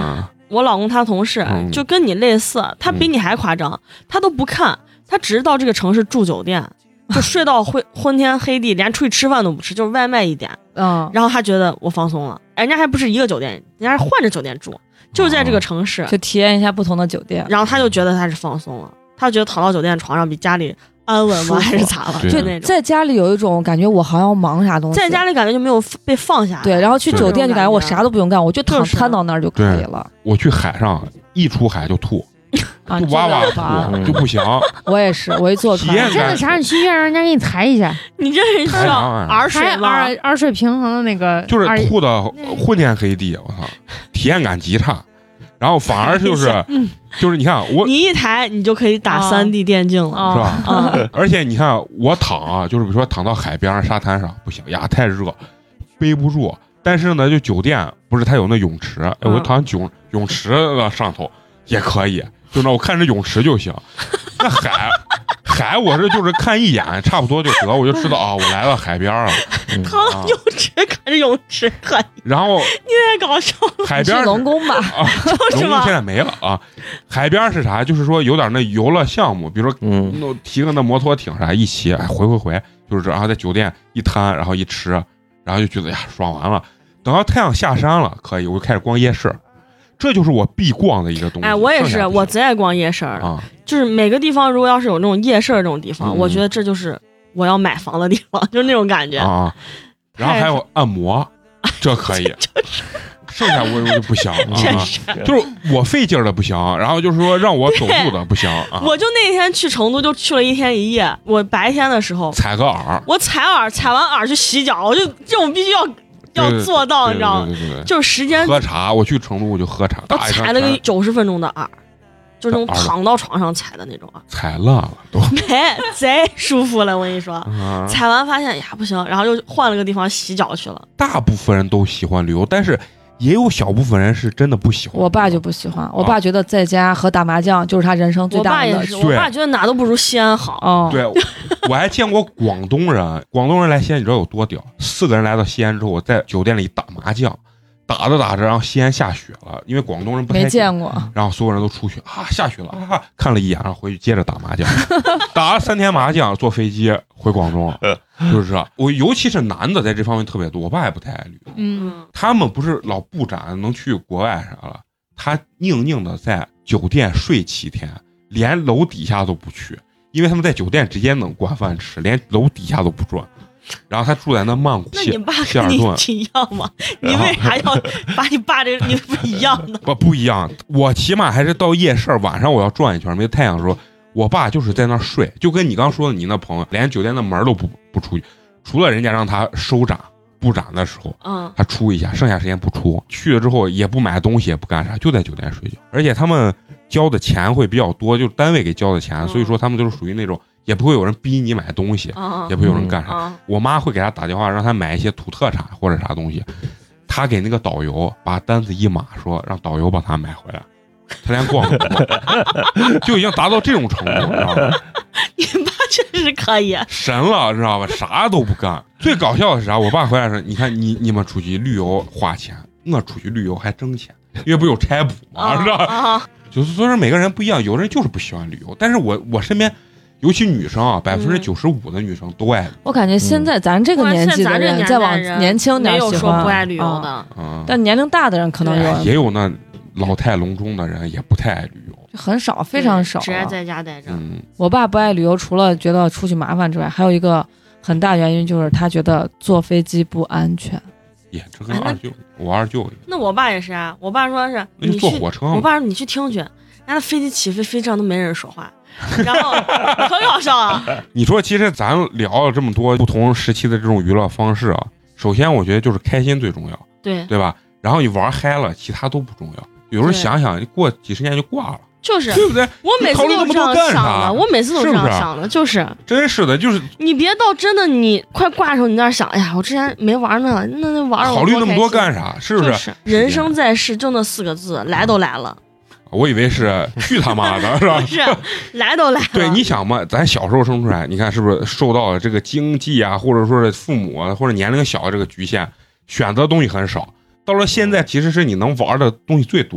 我老公他同事就跟你类似，他比你还夸张，他都不看，他只是到这个城市住酒店，就睡到昏天黑地，连出去吃饭都不吃，就是外卖一点。然后他觉得我放松了，人家还不是一个酒店，人家是换着酒店住，就是在这个城市， 就体验一下不同的酒店。 然后他就觉得他是放松了，他觉得躺到酒店床上比家里安稳吗？还是咋了？就那种在家里有一种感觉，我好像要忙啥东西， 在家里感觉就没有被放下。 对，然后去酒店就感觉我啥都不用干，我就瘫到那儿就可以了。 我去海上一出海就吐。就哇哇吐就不行， 我也是，我一坐体验真的啥？你去医院让人家给你抬一下， 你这是需要耳水吗？ 耳水平衡的那个， 就是吐的昏天黑地，我操，体验感极差。然后反而就是你看我， 你一抬你就可以打3D 电竞了， 是吧？而且你看我躺啊，就是比如说躺到海边沙滩上不行呀，太热，背不住。但是呢，就酒店不是它有那泳池，我就躺泳池的上头也可以。就那我看着泳池就行，那海我是就是看一眼差不多就得，我就知道啊，我来到海边了。 躺泳池看着泳池可以。 然后你太搞笑了。 海边是龙宫吧？ 龙宫现在没了啊。海边是啥？就是说有点那游乐项目，比如说提个那摩托艇啥一骑，回，就是这，然后在酒店一摊，然后一吃，然后就觉得呀爽完了。等到太阳下山了，可以我就开始逛夜市。这就是我必逛的一个东西。 我也是，我贼爱逛夜市啊！就是每个地方如果要是有那种夜市这种地方，我觉得这就是我要买房的地方，就是那种感觉啊。然后还有按摩，这可以。剩下我就不行啊，就是我费劲的不行，然后就是说让我走路的不行啊。 我就那天去成都就去了1天1夜，我白天的时候踩个耳， 我踩完耳去洗脚，我就这种必须要做到，你知道吗？就是时间喝茶，我去成都我就喝茶， 我踩了个90分钟的耳，就是那种躺到床上踩的那种耳， 踩烂了都， 贼舒服了。我跟你说，踩完发现呀不行，然后又换了个地方洗脚去了。 大部分人都喜欢旅游，但是也有小部分人是真的不喜欢。 我爸就不喜欢，我爸觉得在家和打麻将就是他人生最大的乐趣。 我爸觉得哪都不如西安好。 哦， 对，我还见过广东人来西安，你知道有多屌？4个人来到西安之后，我在酒店里打麻将，打着，然后西安下雪了，因为广东人不太没见过， 然后所有人都出去下雪了看了一眼，然后回去接着打麻将，打了3天麻将，坐飞机回广东了。就是这，我尤其是男的在这方面特别多，我爸也不太爱旅游。他们不是老布展能去国外啥了，他硬的在酒店睡7天，连楼底下都不去，因为他们在酒店直接能管饭吃，连楼底下都不转。然后他住在那曼谷希尔顿。那你爸跟你一样吗？你为啥要把你爸这个你不一样的？ 不一样，我起码还是到夜市晚上我要转一圈，没有太阳的时候。我爸就是在那儿睡，就跟你刚说的，你那朋友连酒店的门都不出去，除了人家让他收展布展的时候，他出一下，剩下时间不出。去了之后也不买东西，也不干啥，就在酒店睡觉。而且他们交的钱会比较多，就单位给交的钱，所以说他们都是属于那种也不会有人逼你买东西，也不会有人干啥。我妈会给他打电话，让他买一些土特产或者啥东西，他给那个导游把单子一码，说让导游把他买回来。他连逛就已经达到这种程度，知道吧？ 你爸确实可以神了，知道吧？啥都不干。最搞笑的是啥？我爸回来说：“你看你们出去旅游花钱，我出去旅游还挣钱，因为不有差补嘛，是吧？”就是所以说每个人不一样，有人就是不喜欢旅游，但是我身边。尤其女生啊，95%的女生都爱。 我感觉现在咱这个年纪的人，再往年轻点喜欢， 没有说不爱旅游的。 但年龄大的人可能有， 也有那老态龙钟的人也不太爱旅游， 很少，非常少， 只爱在家待着。 我爸不爱旅游，除了觉得出去麻烦之外，还有一个很大原因就是他觉得坐飞机不安全。 这跟我二舅。 那我爸也是啊，我爸说是你坐火车， 我爸说你去听去，人家飞机起飞飞这样都没人说话。然后可搞笑啊！ 你说，其实咱聊了这么多不同时期的这种娱乐方式啊，首先我觉得就是开心最重要，对吧？然后你玩嗨了，其他都不重要。有时候想想，过几十年就挂了， 就是对不对？ 我每次都这样想的，我每次都这样想的，就是真是的，就是你别到真的你快挂的时候，你那想，哎呀，我之前没玩呢，那玩考虑那么多干啥？是不是？人生在世就那4个字，来都来了。 我以为是去他妈的，是吧？ 是来都来了。 对，你想嘛，咱小时候生出来，你看是不是受到了这个经济啊，或者说是父母啊，或者年龄小的这个局限，选择的东西很少。到了现在，其实是你能玩的东西最多了。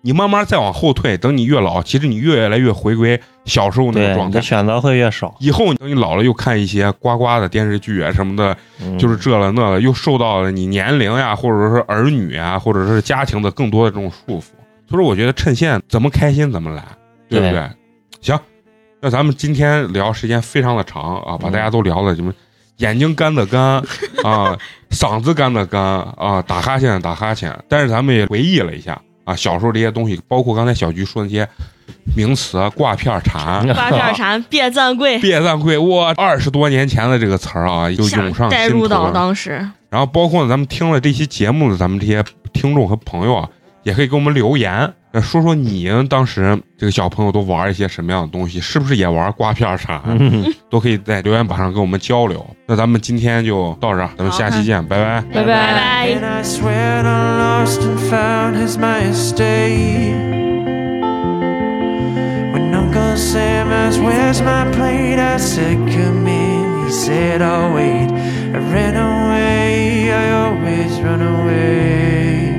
你慢慢再往后退，等你越老，其实你越来越回归小时候那个状态， 你的选择会越少。 以后等你老了，又看一些呱呱的电视剧啊什么的，就是这了那了，又受到了你年龄呀，或者是儿女啊，或者是家庭的更多的这种束缚。所以说，我觉得趁现在怎么开心怎么来，对不对？行，那咱们今天聊时间非常的长啊，把大家都聊了什么眼睛干的干啊，嗓子干的干啊，打哈欠打哈欠。但是咱们也回忆了一下啊，小时候这些东西，包括刚才小菊说那些名词，挂片蝉、 挂片蝉、别赞贵、 别赞贵，哇，20多年前的这个词儿啊，就涌上带入到当时。 然后包括咱们听了这期节目的咱们这些听众和朋友啊，也可以给我们留言。说说你当时这个小朋友都玩一些什么样的东西，是不是也玩挂片蝉？都可以在留言板上跟我们交流。那咱们今天就到这儿，咱们下期见，拜拜， 拜拜。Uncle Sam asked, where's my plate? I said, come in. He said, I'll wait. I ran away, I always run away.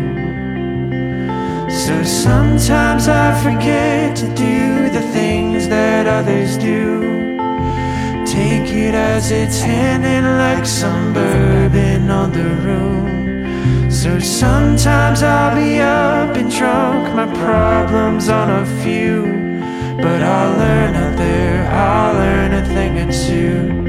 So sometimes I forget to do the things that others do. Take it as it's handing like some bourbon on the room. So sometimes I'll be up and drunk, my problems on a few. But I'll learn out there, I'll learn a thing or two.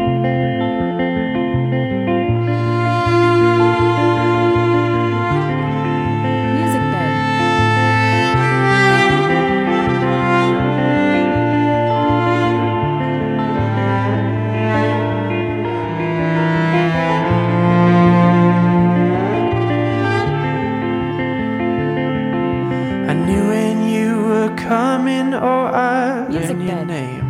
Music Bed. I knew when you were coming, oh, I learned your name.